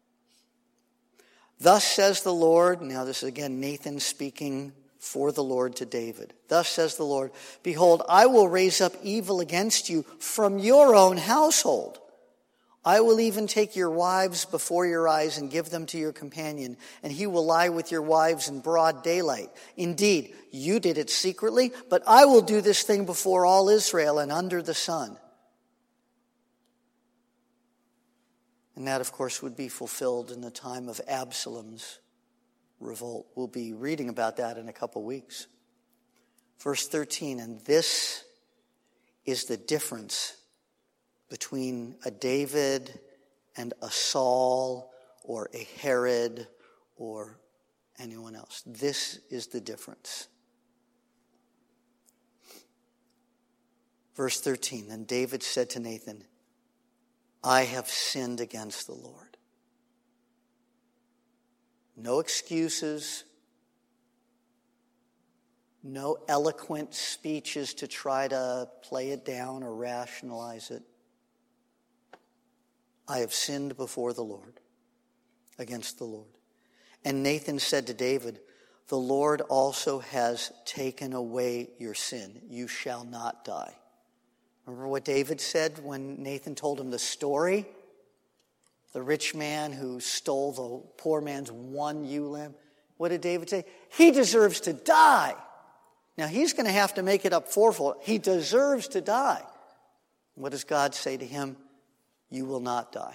Thus says the Lord, now this is again Nathan speaking for the Lord to David. Thus says the Lord, behold, I will raise up evil against you from your own household. I will even take your wives before your eyes and give them to your companion, and he will lie with your wives in broad daylight. Indeed, you did it secretly, but I will do this thing before all Israel and under the sun. And that, of course, would be fulfilled in the time of Absalom's revolt. We'll be reading about that in a couple weeks. Verse thirteen, and this is the difference between a David and a Saul or a Herod or anyone else. This is the difference. Verse thirteen, then David said to Nathan, I have sinned against the Lord. No excuses, no eloquent speeches to try to play it down or rationalize it. I have sinned before the Lord, against the Lord. And Nathan said to David, the Lord also has taken away your sin. You shall not die. Remember what David said when Nathan told him the story? The rich man who stole the poor man's one ewe lamb. What did David say? He deserves to die. Now he's going to have to make it up fourfold. He deserves to die. What does God say to him? You will not die.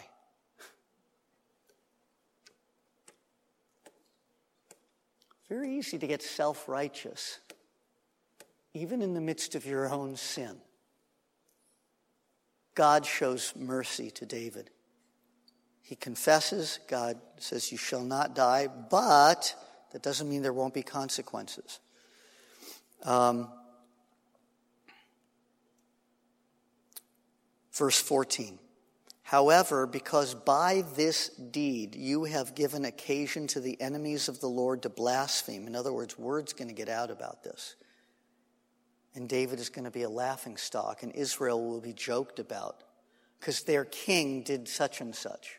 Very easy to get self-righteous, even in the midst of your own sin. God shows mercy to David. He confesses, God says, you shall not die, but that doesn't mean there won't be consequences. Um, verse fourteen. However, because by this deed you have given occasion to the enemies of the Lord to blaspheme. In other words, word's going to get out about this. And David is going to be a laughingstock, and Israel will be joked about because their king did such and such.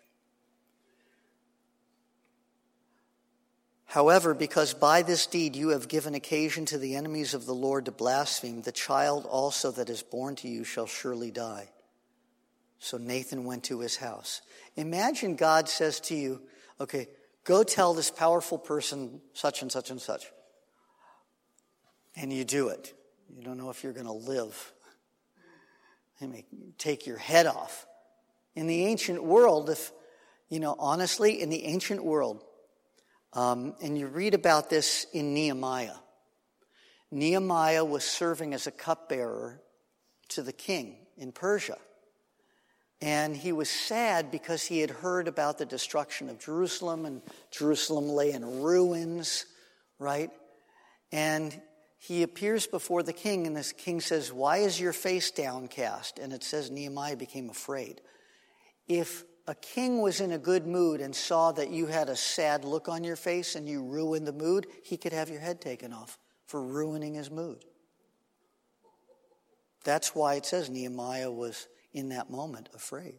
However, because by this deed you have given occasion to the enemies of the Lord to blaspheme, the child also that is born to you shall surely die. So Nathan went to his house. Imagine God says to you, okay, go tell this powerful person such and such and such. And you do it. You don't know if you're going to live. They may take your head off. In the ancient world, if, you know, honestly, in the ancient world, um, and you read about this in Nehemiah. Nehemiah was serving as a cupbearer to the king in Persia. And he was sad because he had heard about the destruction of Jerusalem, and Jerusalem lay in ruins, right? And he appears before the king, and this king says, why is your face downcast? And it says Nehemiah became afraid. If a king was in a good mood and saw that you had a sad look on your face and you ruined the mood, he could have your head taken off for ruining his mood. That's why it says Nehemiah was, in that moment, afraid.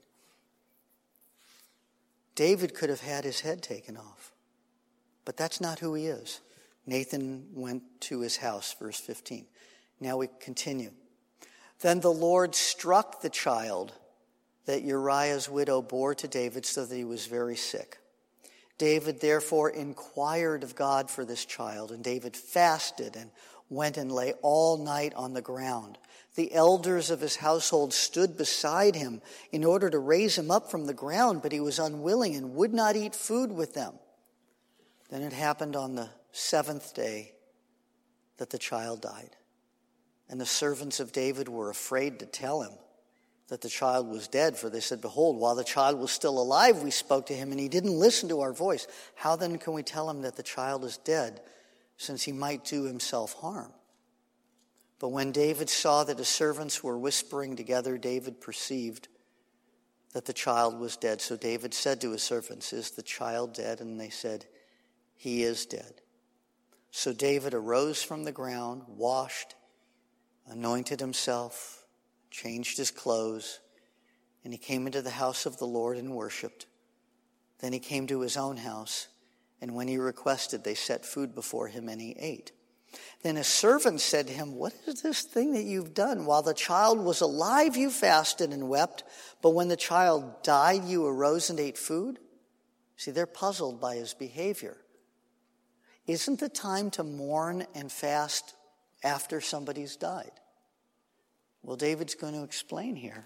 David could have had his head taken off, but that's not who he is. Nathan went to his house, verse fifteen. Now we continue. Then the Lord struck the child that Uriah's widow bore to David so that he was very sick. David therefore inquired of God for this child, and David fasted and went and lay all night on the ground. The elders of his household stood beside him in order to raise him up from the ground, but he was unwilling and would not eat food with them. Then it happened on the seventh day that the child died. And the servants of David were afraid to tell him that the child was dead, for they said, behold, while the child was still alive, we spoke to him, and he didn't listen to our voice. How then can we tell him that the child is dead, since he might do himself harm? But when David saw that his servants were whispering together, David perceived that the child was dead. So David said to his servants, is the child dead? And they said, he is dead. So David arose from the ground, washed, anointed himself, changed his clothes, and he came into the house of the Lord and worshipped. Then he came to his own house, and when he requested, they set food before him, and he ate. Then his servant said to him, what is this thing that you've done? While the child was alive, you fasted and wept, but when the child died, you arose and ate food? See, they're puzzled by his behavior. Isn't the time to mourn and fast after somebody's died? Well, David's going to explain here.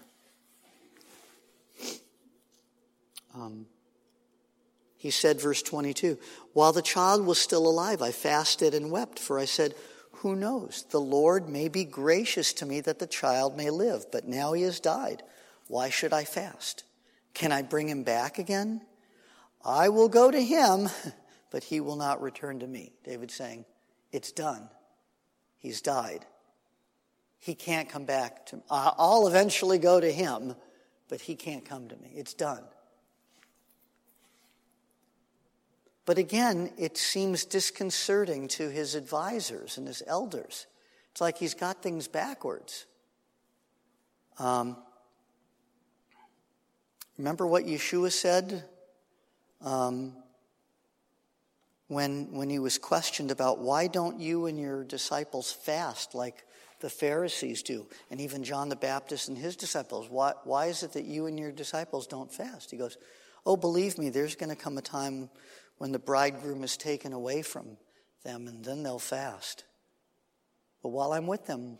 Um, he said, verse twenty-two, while the child was still alive, I fasted and wept, for I said, who knows? The Lord may be gracious to me that the child may live, but now he has died. Why should I fast? Can I bring him back again? I will go to him, but he will not return to me. David's saying, it's done. He's died. He can't come back to me. I'll eventually go to him, but he can't come to me. It's done. But again, it seems disconcerting to his advisors and his elders. It's like he's got things backwards. Um, remember what Yeshua said um, when, when he was questioned about why don't you and your disciples fast like the Pharisees do, and even John the Baptist and his disciples. Why, why is it that you and your disciples don't fast? He goes, oh, believe me, there's going to come a time when the bridegroom is taken away from them, and then they'll fast. But while I'm with them,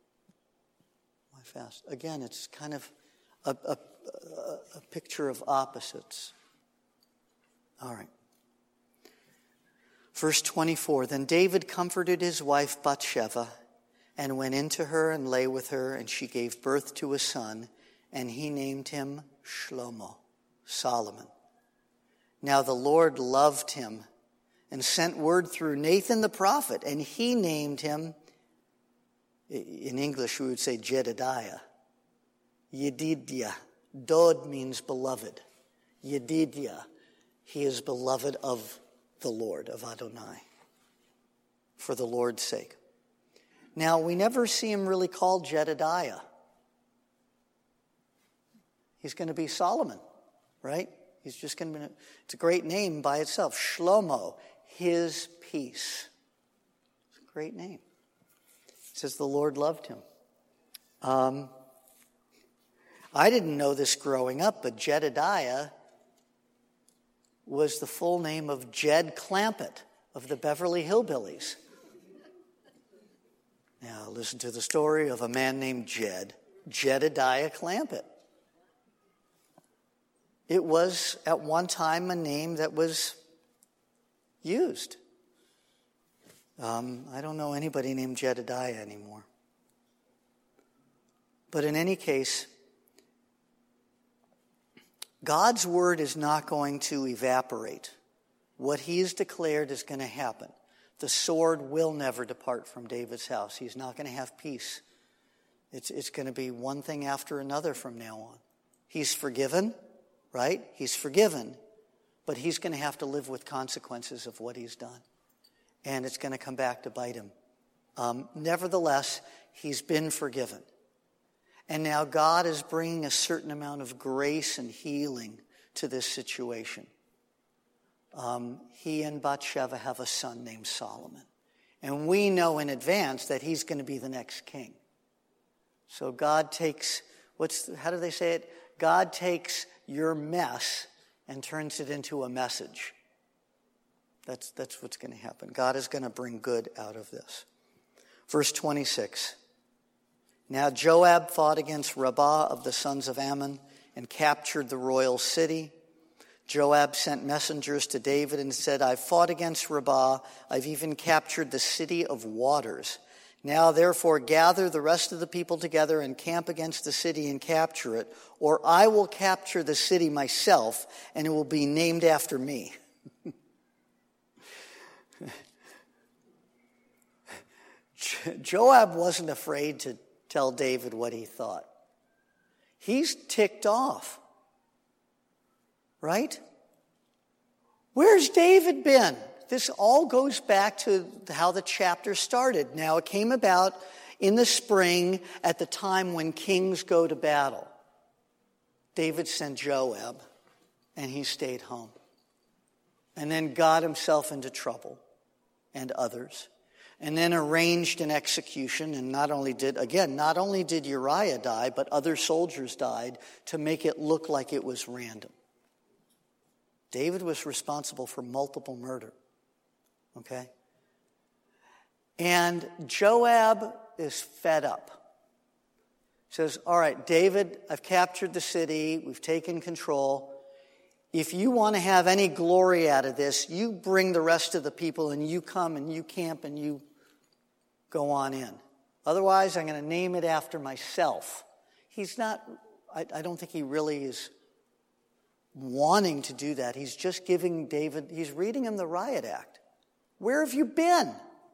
I fast. Again, it's kind of a, a, a picture of opposites. All right. Verse twenty-four, then David comforted his wife Bathsheba, and went into her and lay with her, and she gave birth to a son, and he named him Shlomo, Solomon. Now the Lord loved him and sent word through Nathan the prophet, and he named him, in English we would say Jedediah, Yedidiah. Dod means beloved. Yedidiah, he is beloved of the Lord, of Adonai, for the Lord's sake. Now, we never see him really called Jedediah. He's going to be Solomon, right? He's just going to be, it's a great name by itself. Shlomo, his peace. It's a great name. It says the Lord loved him. Um, I didn't know this growing up, but Jedediah was the full name of Jed Clampett of the Beverly Hillbillies. Now, listen to the story of a man named Jed, Jedediah Clampett. It was at one time a name that was used. Um, I don't know anybody named Jedediah anymore. But in any case, God's word is not going to evaporate. What he has declared is going to happen. The sword will never depart from David's house. He's not going to have peace. It's, it's going to be one thing after another from now on. He's forgiven, right? He's forgiven, but he's going to have to live with consequences of what he's done. And it's going to come back to bite him. Um, nevertheless, he's been forgiven. And now God is bringing a certain amount of grace and healing to this situation. Um, he and Bathsheba have a son named Solomon. And we know in advance that he's going to be the next king. So God takes, what's how do they say it? God takes your mess and turns it into a message. That's, that's what's going to happen. God is going to bring good out of this. Verse twenty-six. Now Joab fought against Rabbah of the sons of Ammon and captured the royal city. Joab sent messengers to David and said, I've fought against Rabbah. I've even captured the city of waters. Now therefore gather the rest of the people together and camp against the city and capture it, or I will capture the city myself, and it will be named after me. Joab wasn't afraid to tell David what he thought. He's ticked off. Right? Where's David been? This all goes back to how the chapter started. Now, it came about in the spring at the time when kings go to battle. David sent Joab, and he stayed home. And then got himself into trouble, and others. And then arranged an execution, and not only did, again, not only did Uriah die, but other soldiers died to make it look like it was random. David was responsible for multiple murder. Okay? And Joab is fed up. He says, all right, David, I've captured the city. We've taken control. If you want to have any glory out of this, you bring the rest of the people and you come and you camp and you go on in. Otherwise, I'm going to name it after myself. He's not, I, I don't think he really is wanting to do that. He's just giving David, he's reading him the riot act. Where have you been?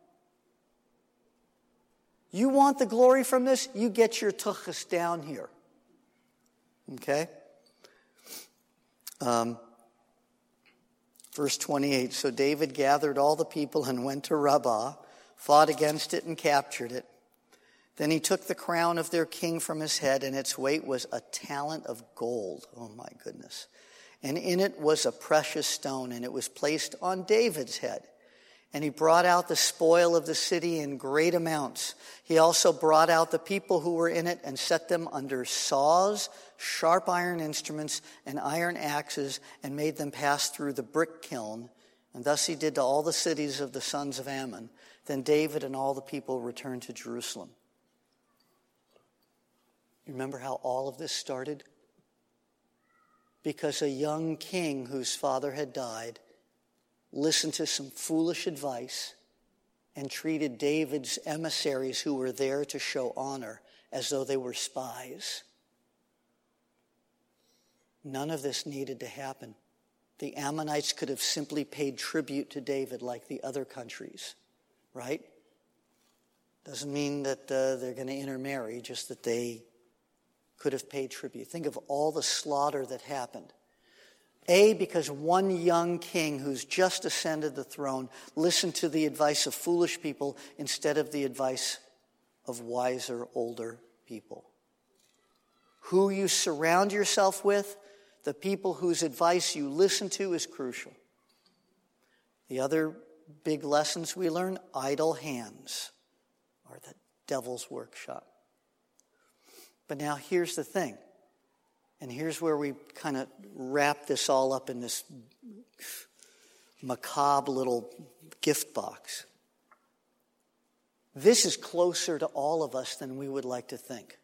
You want the glory from this? You get your tuchus down here. Okay? Um, verse twenty-eight, so David gathered all the people and went to Rabbah, fought against it and captured it. Then he took the crown of their king from his head, and its weight was a talent of gold. Oh my goodness. And in it was a precious stone, and it was placed on David's head. And he brought out the spoil of the city in great amounts. He also brought out the people who were in it and set them under saws, sharp iron instruments, and iron axes, and made them pass through the brick kiln. And thus he did to all the cities of the sons of Ammon. Then David and all the people returned to Jerusalem. You remember how all of this started? Because a young king whose father had died listened to some foolish advice and treated David's emissaries who were there to show honor as though they were spies. None of this needed to happen. The Ammonites could have simply paid tribute to David like the other countries, right? Doesn't mean that uh, they're going to intermarry, just that they could have paid tribute. Think of all the slaughter that happened. A, because one young king who's just ascended the throne listened to the advice of foolish people instead of the advice of wiser, older people. Who you surround yourself with, the people whose advice you listen to, is crucial. The other big lessons we learn, idle hands are the devil's workshop. But now here's the thing. And here's where we kind of wrap this all up in this macabre little gift box. This is closer to all of us than we would like to think.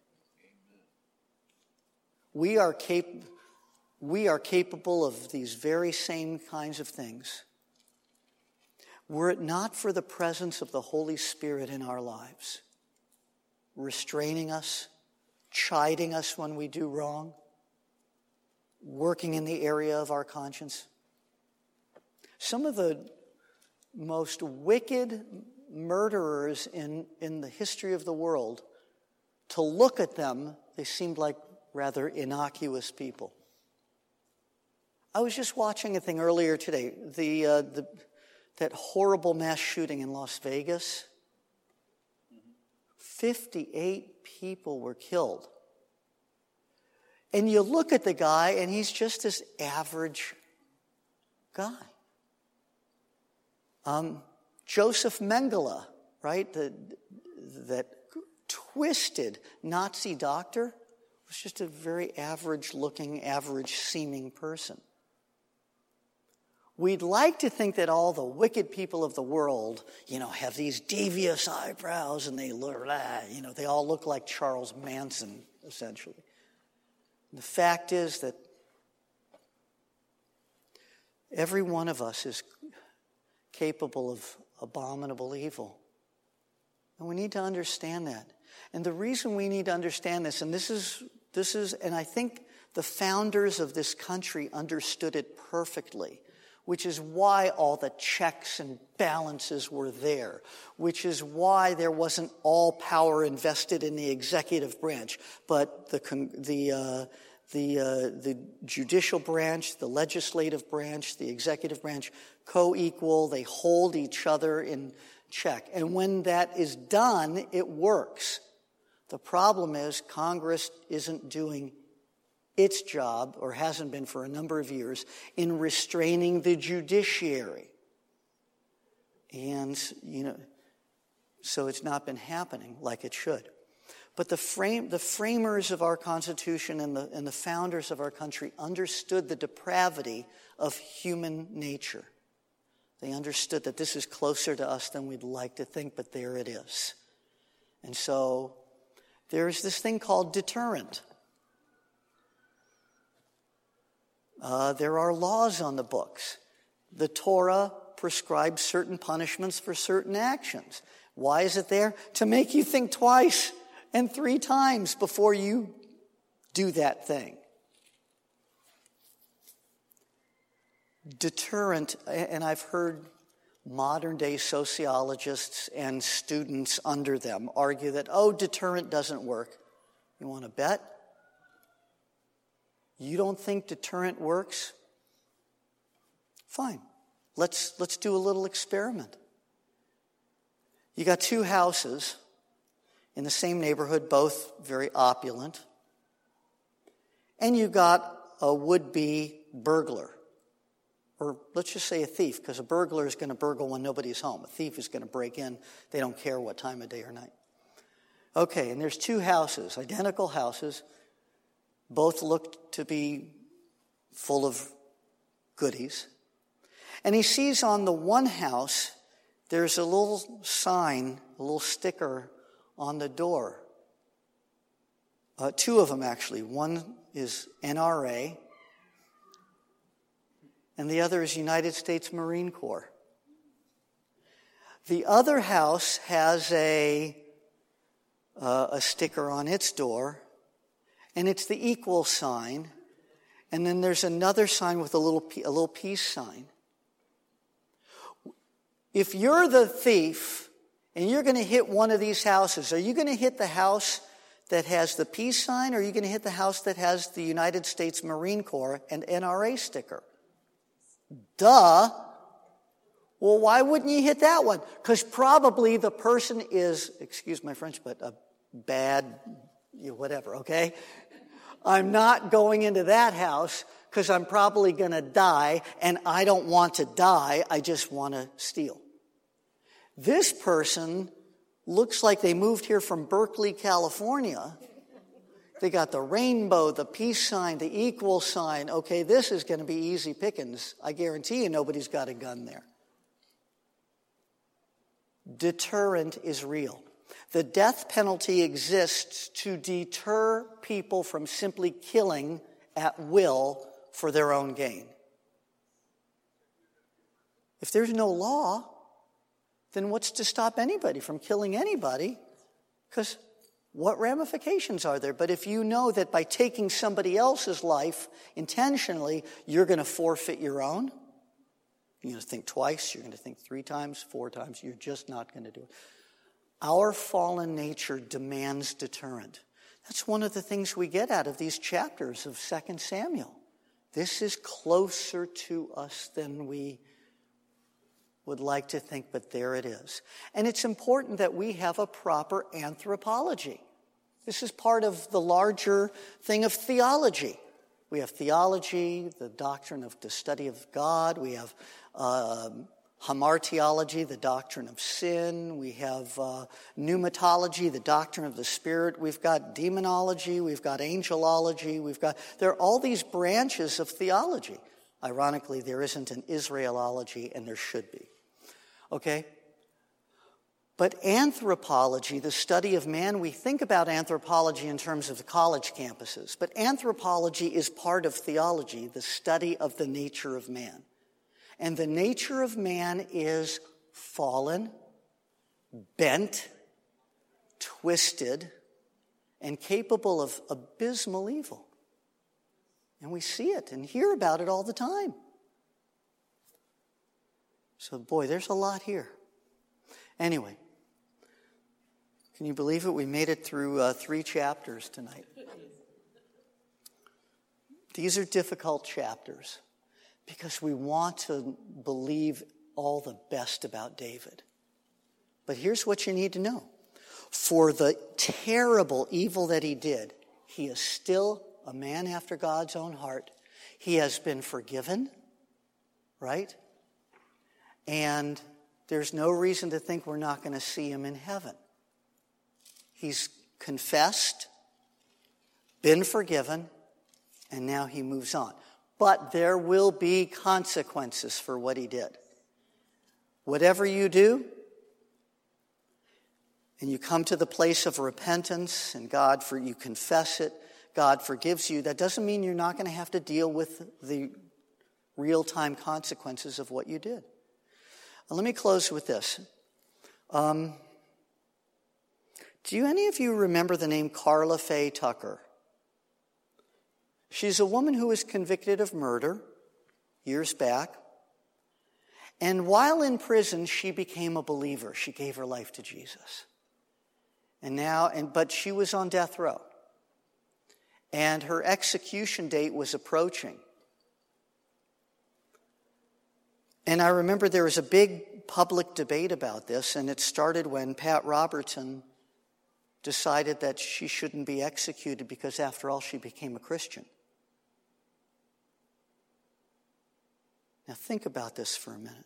We are cap- we are capable of these very same kinds of things. Were it not for the presence of the Holy Spirit in our lives, restraining us, chiding us when we do wrong, working in the area of our conscience. Some of the most wicked murderers in, in the history of the world, to look at them, they seemed like rather innocuous people. I was just watching a thing earlier today, the, uh, the that horrible mass shooting in Las Vegas. fifty-eight people were killed. And you look at the guy, and he's just this average guy. Um, Joseph Mengele, right, the, that twisted Nazi doctor, was just a very average-looking, average-seeming person. We'd like to think that all the wicked people of the world, you know, have these devious eyebrows and they look, you know, they all look like Charles Manson, essentially. And the fact is that every one of us is capable of abominable evil. And we need to understand that. And the reason we need to understand this, and this is, this is, and I think the founders of this country understood it perfectly, which is why all the checks and balances were there, which is why there wasn't all power invested in the executive branch, but the the uh, the uh, the judicial branch, the legislative branch, the executive branch, co-equal. They hold each other in check, and when that is done, it works. The problem is Congress isn't doing its job, or hasn't been for a number of years, in restraining the judiciary. And, you know, so it's not been happening like it should. But the frame, the framers of our Constitution and the, and the founders of our country understood the depravity of human nature. They understood that this is closer to us than we'd like to think, but there it is. And so there is this thing called deterrent. Uh, there are laws on the books. The Torah prescribes certain punishments for certain actions. Why is it there? To make you think twice and three times before you do that thing. Deterrent, and I've heard modern-day sociologists and students under them argue that, oh, deterrent doesn't work. You want to bet? You don't think deterrent works? Fine. Let's let's do a little experiment. You got two houses in the same neighborhood, both very opulent. And you got a would-be burglar. Or let's just say a thief, because a burglar is going to burgle when nobody's home. A thief is going to break in. They don't care what time of day or night. Okay, and there's two houses, identical houses. Both look to be full of goodies. And he sees on the one house, there's a little sign, a little sticker on the door. Uh, two of them, actually. One is N R A, and the other is United States Marine Corps. The other house has a, uh, a sticker on its door, and it's the equal sign. And then there's another sign with a little a little peace sign. If you're the thief and you're going to hit one of these houses, are you going to hit the house that has the peace sign, or are you going to hit the house that has the United States Marine Corps and N R A sticker? Duh. Well, why wouldn't you hit that one? Because probably the person is, excuse my French, but a bad, you know, whatever, okay? I'm not going into that house because I'm probably going to die, and I don't want to die. I just want to steal. This person looks like they moved here from Berkeley, California. They got the rainbow, the peace sign, the equal sign. Okay, this is going to be easy pickings. I guarantee you nobody's got a gun there. Deterrent is real. The death penalty exists to deter people from simply killing at will for their own gain. If there's no law, then what's to stop anybody from killing anybody? Because what ramifications are there? But if you know that by taking somebody else's life intentionally, you're going to forfeit your own, you're going to think twice, you're going to think three times, four times, you're just not going to do it. Our fallen nature demands deterrent. That's one of the things we get out of these chapters of Second Samuel. This is closer to us than we would like to think, but there it is. And it's important that we have a proper anthropology. This is part of the larger thing of theology. We have theology, the doctrine of the study of God. We have uh, hamartiology, the doctrine of sin. We have uh, pneumatology, the doctrine of the Spirit. We've got demonology. We've got angelology. We've got, there are all these branches of theology. Ironically, there isn't an Israelology, and there should be. Okay? But anthropology, the study of man, we think about anthropology in terms of the college campuses. But anthropology is part of theology, the study of the nature of man. And the nature of man is fallen, bent, twisted, and capable of abysmal evil. And we see it and hear about it all the time. So, boy, there's a lot here. Anyway, can you believe it? We made it through uh, three chapters tonight. These are difficult chapters because we want to believe all the best about David. But here's what you need to know. For the terrible evil that he did, he is still a man after God's own heart. He has been forgiven, right? And there's no reason to think we're not going to see him in heaven. He's confessed, been forgiven, and now he moves on. But there will be consequences for what he did. Whatever you do, and you come to the place of repentance, and God, for you confess it, God forgives you, that doesn't mean you're not going to have to deal with the real-time consequences of what you did. Now, let me close with this. Um, do you, any of you remember the name Carla Faye Tucker? She's a woman who was convicted of murder years back. And while in prison, she became a believer. She gave her life to Jesus. And now, and but she was on death row. And her execution date was approaching. And I remember there was a big public debate about this, and it started when Pat Robertson decided that she shouldn't be executed because, after all, she became a Christian. Now think about this for a minute.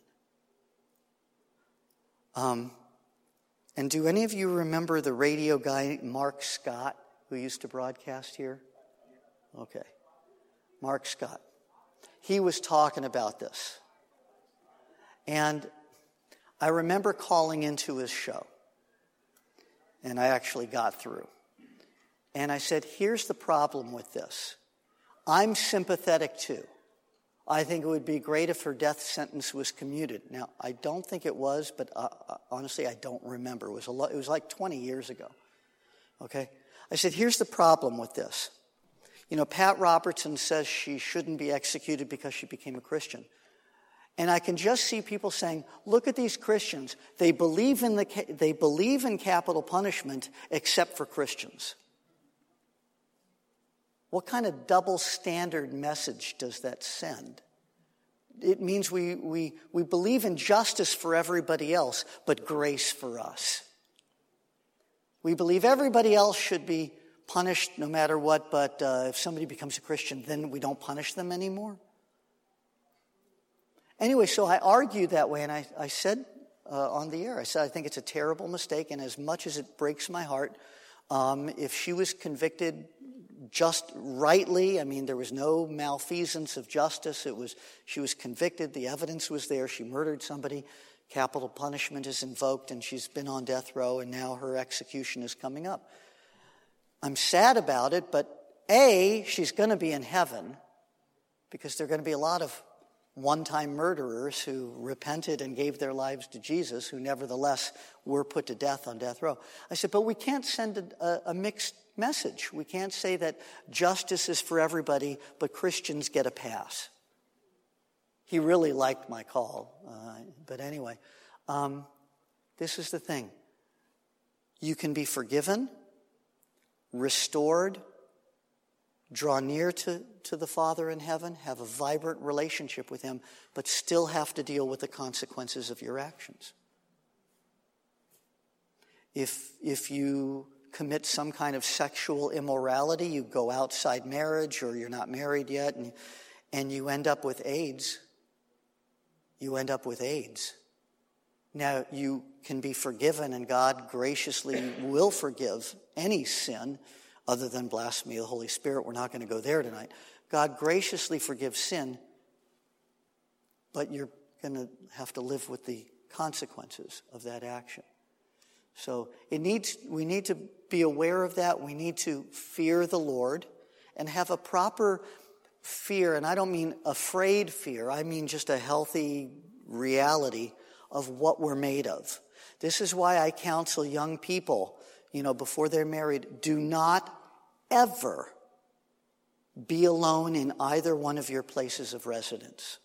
Um, and do any of you remember the radio guy, Mark Scott, who used to broadcast here? Okay. Mark Scott. He was talking about this. And I remember calling into his show. And I actually got through. And I said, here's the problem with this. I'm sympathetic too. I think it would be great if her death sentence was commuted. Now, I don't think it was, but uh, honestly, I don't remember. It was a lo- it was like twenty years ago. Okay? I said, here's the problem with this. You know, Pat Robertson says she shouldn't be executed because she became a Christian. And I can just see people saying, look at these Christians. They believe in the they believe in capital punishment except for Christians. What kind of double standard message does that send? It means we, we, we believe in justice for everybody else, but grace for us. We believe everybody else should be punished no matter what, but uh, if somebody becomes a Christian, then we don't punish them anymore. Anyway, so I argued that way, and I, I said uh, on the air, I said, I think it's a terrible mistake, and as much as it breaks my heart, um, if she was convicted just rightly, I mean, there was no malfeasance of justice. It was, she was convicted, the evidence was there, she murdered somebody, capital punishment is invoked, and she's been on death row, and now her execution is coming up. I'm sad about it, but A, she's going to be in heaven, because there are going to be a lot of one-time murderers who repented and gave their lives to Jesus, who nevertheless were put to death on death row. I said, but we can't send a, a mixed message. We can't say that justice is for everybody, but Christians get a pass. He really liked my call. Uh, but anyway, um, this is the thing. You can be forgiven, restored, draw near to, to the Father in heaven, have a vibrant relationship with him, but still have to deal with the consequences of your actions. If, if you commit some kind of sexual immorality, you go outside marriage, or you're not married yet, and, and you end up with AIDS. You end up with AIDS. Now, you can be forgiven, and God graciously will forgive any sin other than blasphemy of the Holy Spirit. We're not going to go there tonight. God graciously forgives sin, but you're going to have to live with the consequences of that action. So it needs, we need to be aware of that. We need to fear the Lord and have a proper fear. And I don't mean afraid fear. I mean just a healthy reality of what we're made of. This is why I counsel young people, you know, before they're married, do not ever be alone in either one of your places of residence.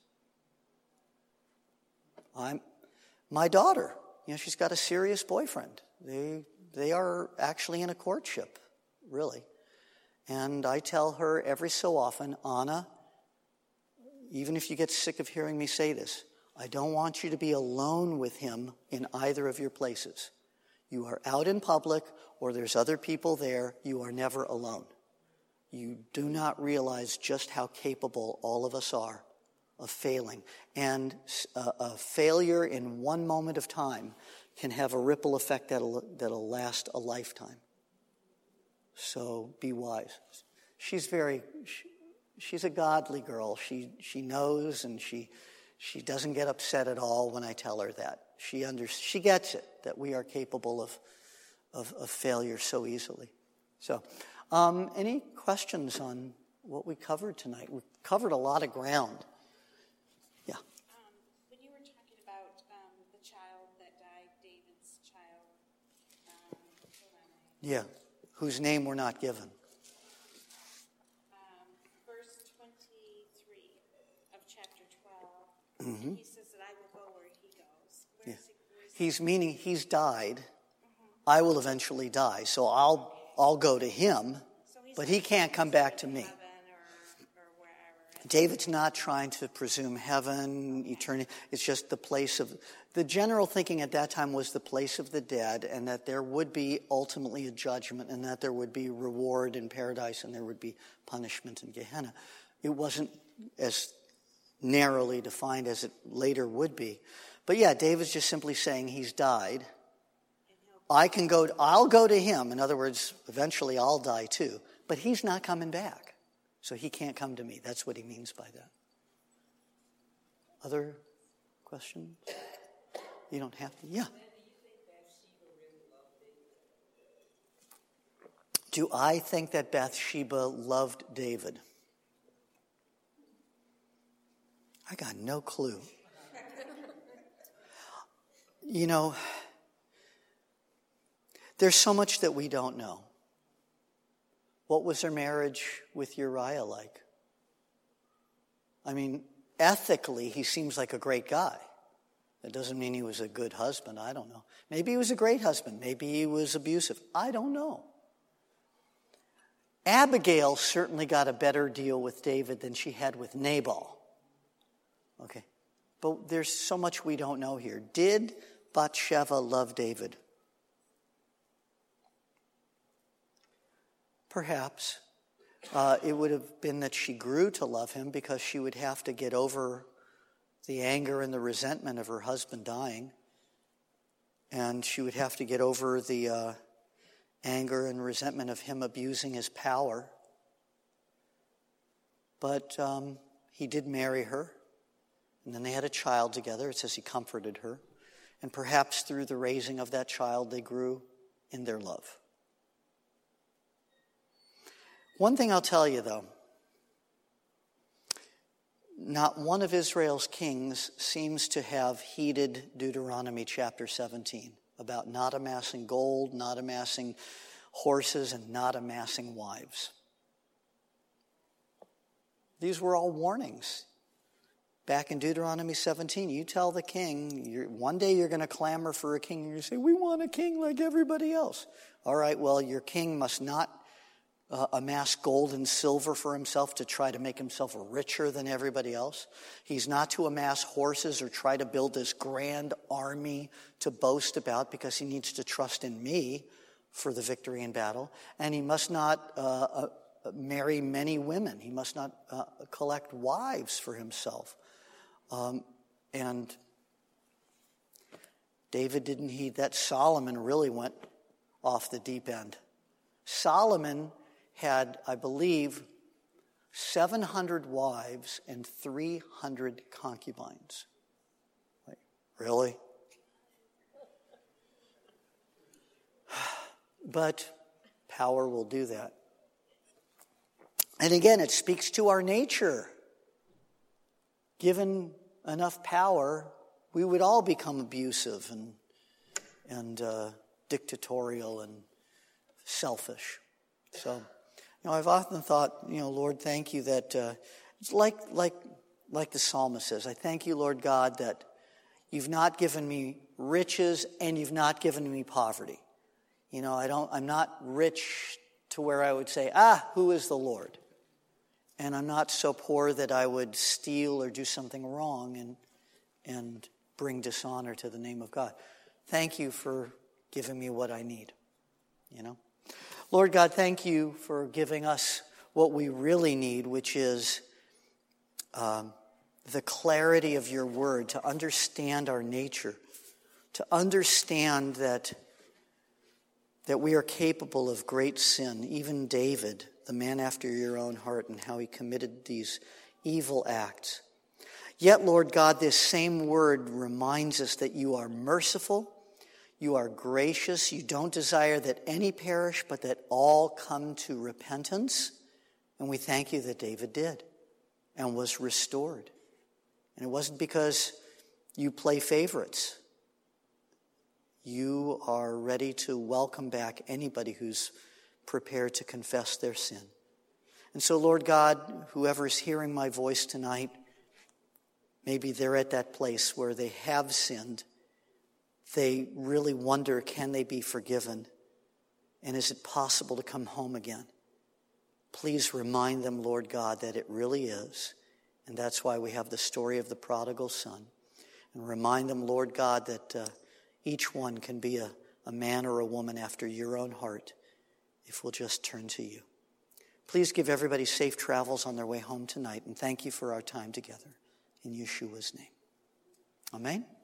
I'm, my daughter, you know, she's got a serious boyfriend. They they are actually in a courtship, really. And I tell her every so often, Anna, even if you get sick of hearing me say this, I don't want you to be alone with him in either of your places. You are out in public or there's other people there. You are never alone. You do not realize just how capable all of us are of failing. And a, a failure in one moment of time can have a ripple effect that'll, that'll last a lifetime. So be wise. She's very, she, she's a godly girl. She she knows, and she she doesn't get upset at all when I tell her that. She under, she gets it, that we are capable of, of, of failure so easily. So, um, any questions on what we covered tonight? We covered a lot of ground. Yeah. Um, when you were talking about um, the child that died, David's child, um, hold on. Yeah, whose name we're not given. Um, verse twenty-three of chapter twelve, Mm-hmm. he says that I will go where he goes. Where Yeah. is he, where is he? He's meaning he's died. Mm-hmm. I will eventually die, so I'll I'll go to him, So he's but not he can't come back to me. heaven or, or wherever. David's not trying to presume heaven, eternity. It's just the place of, the general thinking at that time was the place of the dead, and that there would be ultimately a judgment, and that there would be reward in paradise, and there would be punishment in Gehenna. It wasn't as narrowly defined as it later would be. But yeah, David's just simply saying he's died. I can go, I'll go to him. In other words, eventually I'll die too. But he's not coming back. So he can't come to me. That's what he means by that. Other questions? You don't have to. Yeah. Do I think that Bathsheba loved David? I got no clue. You know, there's so much that we don't know. What was her marriage with Uriah like? I mean, ethically, he seems like a great guy. That doesn't mean he was a good husband. I don't know. Maybe he was a great husband. Maybe he was abusive. I don't know. Abigail certainly got a better deal with David than she had with Nabal. Okay. But there's so much we don't know here. Did Bathsheba love David? Perhaps. Uh, it would have been that she grew to love him because she would have to get over the anger and the resentment of her husband dying. And she would have to get over the uh, anger and resentment of him abusing his power. But um, he did marry her. And then they had a child together. It says he comforted her. And perhaps through the raising of that child, they grew in their love. One thing I'll tell you, though, not one of Israel's kings seems to have heeded Deuteronomy chapter seventeen about not amassing gold, not amassing horses, and not amassing wives. These were all warnings. Back in Deuteronomy seventeen, you tell the king, you're, one day you're going to clamor for a king, and you say, we want a king like everybody else. All right, well, your king must not Uh, amass gold and silver for himself to try to make himself richer than everybody else. He's not to amass horses or try to build this grand army to boast about because he needs to trust in me for the victory in battle, and he must not uh, uh, marry many women. He must not uh, collect wives for himself. Um, and David didn't heed that. Solomon really went off the deep end. Solomon had, I believe, seven hundred wives and three hundred concubines. Like, really? But power will do that. And again, it speaks to our nature. Given enough power, we would all become abusive and and uh, dictatorial and selfish. So, you know, I've often thought, you know, Lord, thank you that uh, it's like like like the psalmist says. I thank you, Lord God, that you've not given me riches and you've not given me poverty. You know, I don't. I'm not rich to where I would say, ah, who is the Lord? And I'm not so poor that I would steal or do something wrong and and bring dishonor to the name of God. Thank you for giving me what I need, you know. Lord God, thank you for giving us what we really need, which is um, the clarity of your word, to understand our nature, to understand that, that we are capable of great sin. Even David, the man after your own heart, and how he committed these evil acts. Yet, Lord God, this same word reminds us that you are merciful, you are gracious, you don't desire that any perish, but that all come to repentance. And we thank you that David did and was restored. And it wasn't because you play favorites. You are ready to welcome back anybody who's prepared to confess their sin. And so, Lord God, whoever is hearing my voice tonight, maybe they're at that place where they have sinned. They really wonder, can they be forgiven? And is it possible to come home again? Please remind them, Lord God, that it really is. And that's why we have the story of the prodigal son. And remind them, Lord God, that uh, each one can be a, a man or a woman after your own heart if we'll just turn to you. Please give everybody safe travels on their way home tonight. And thank you for our time together. In Yeshua's name. Amen.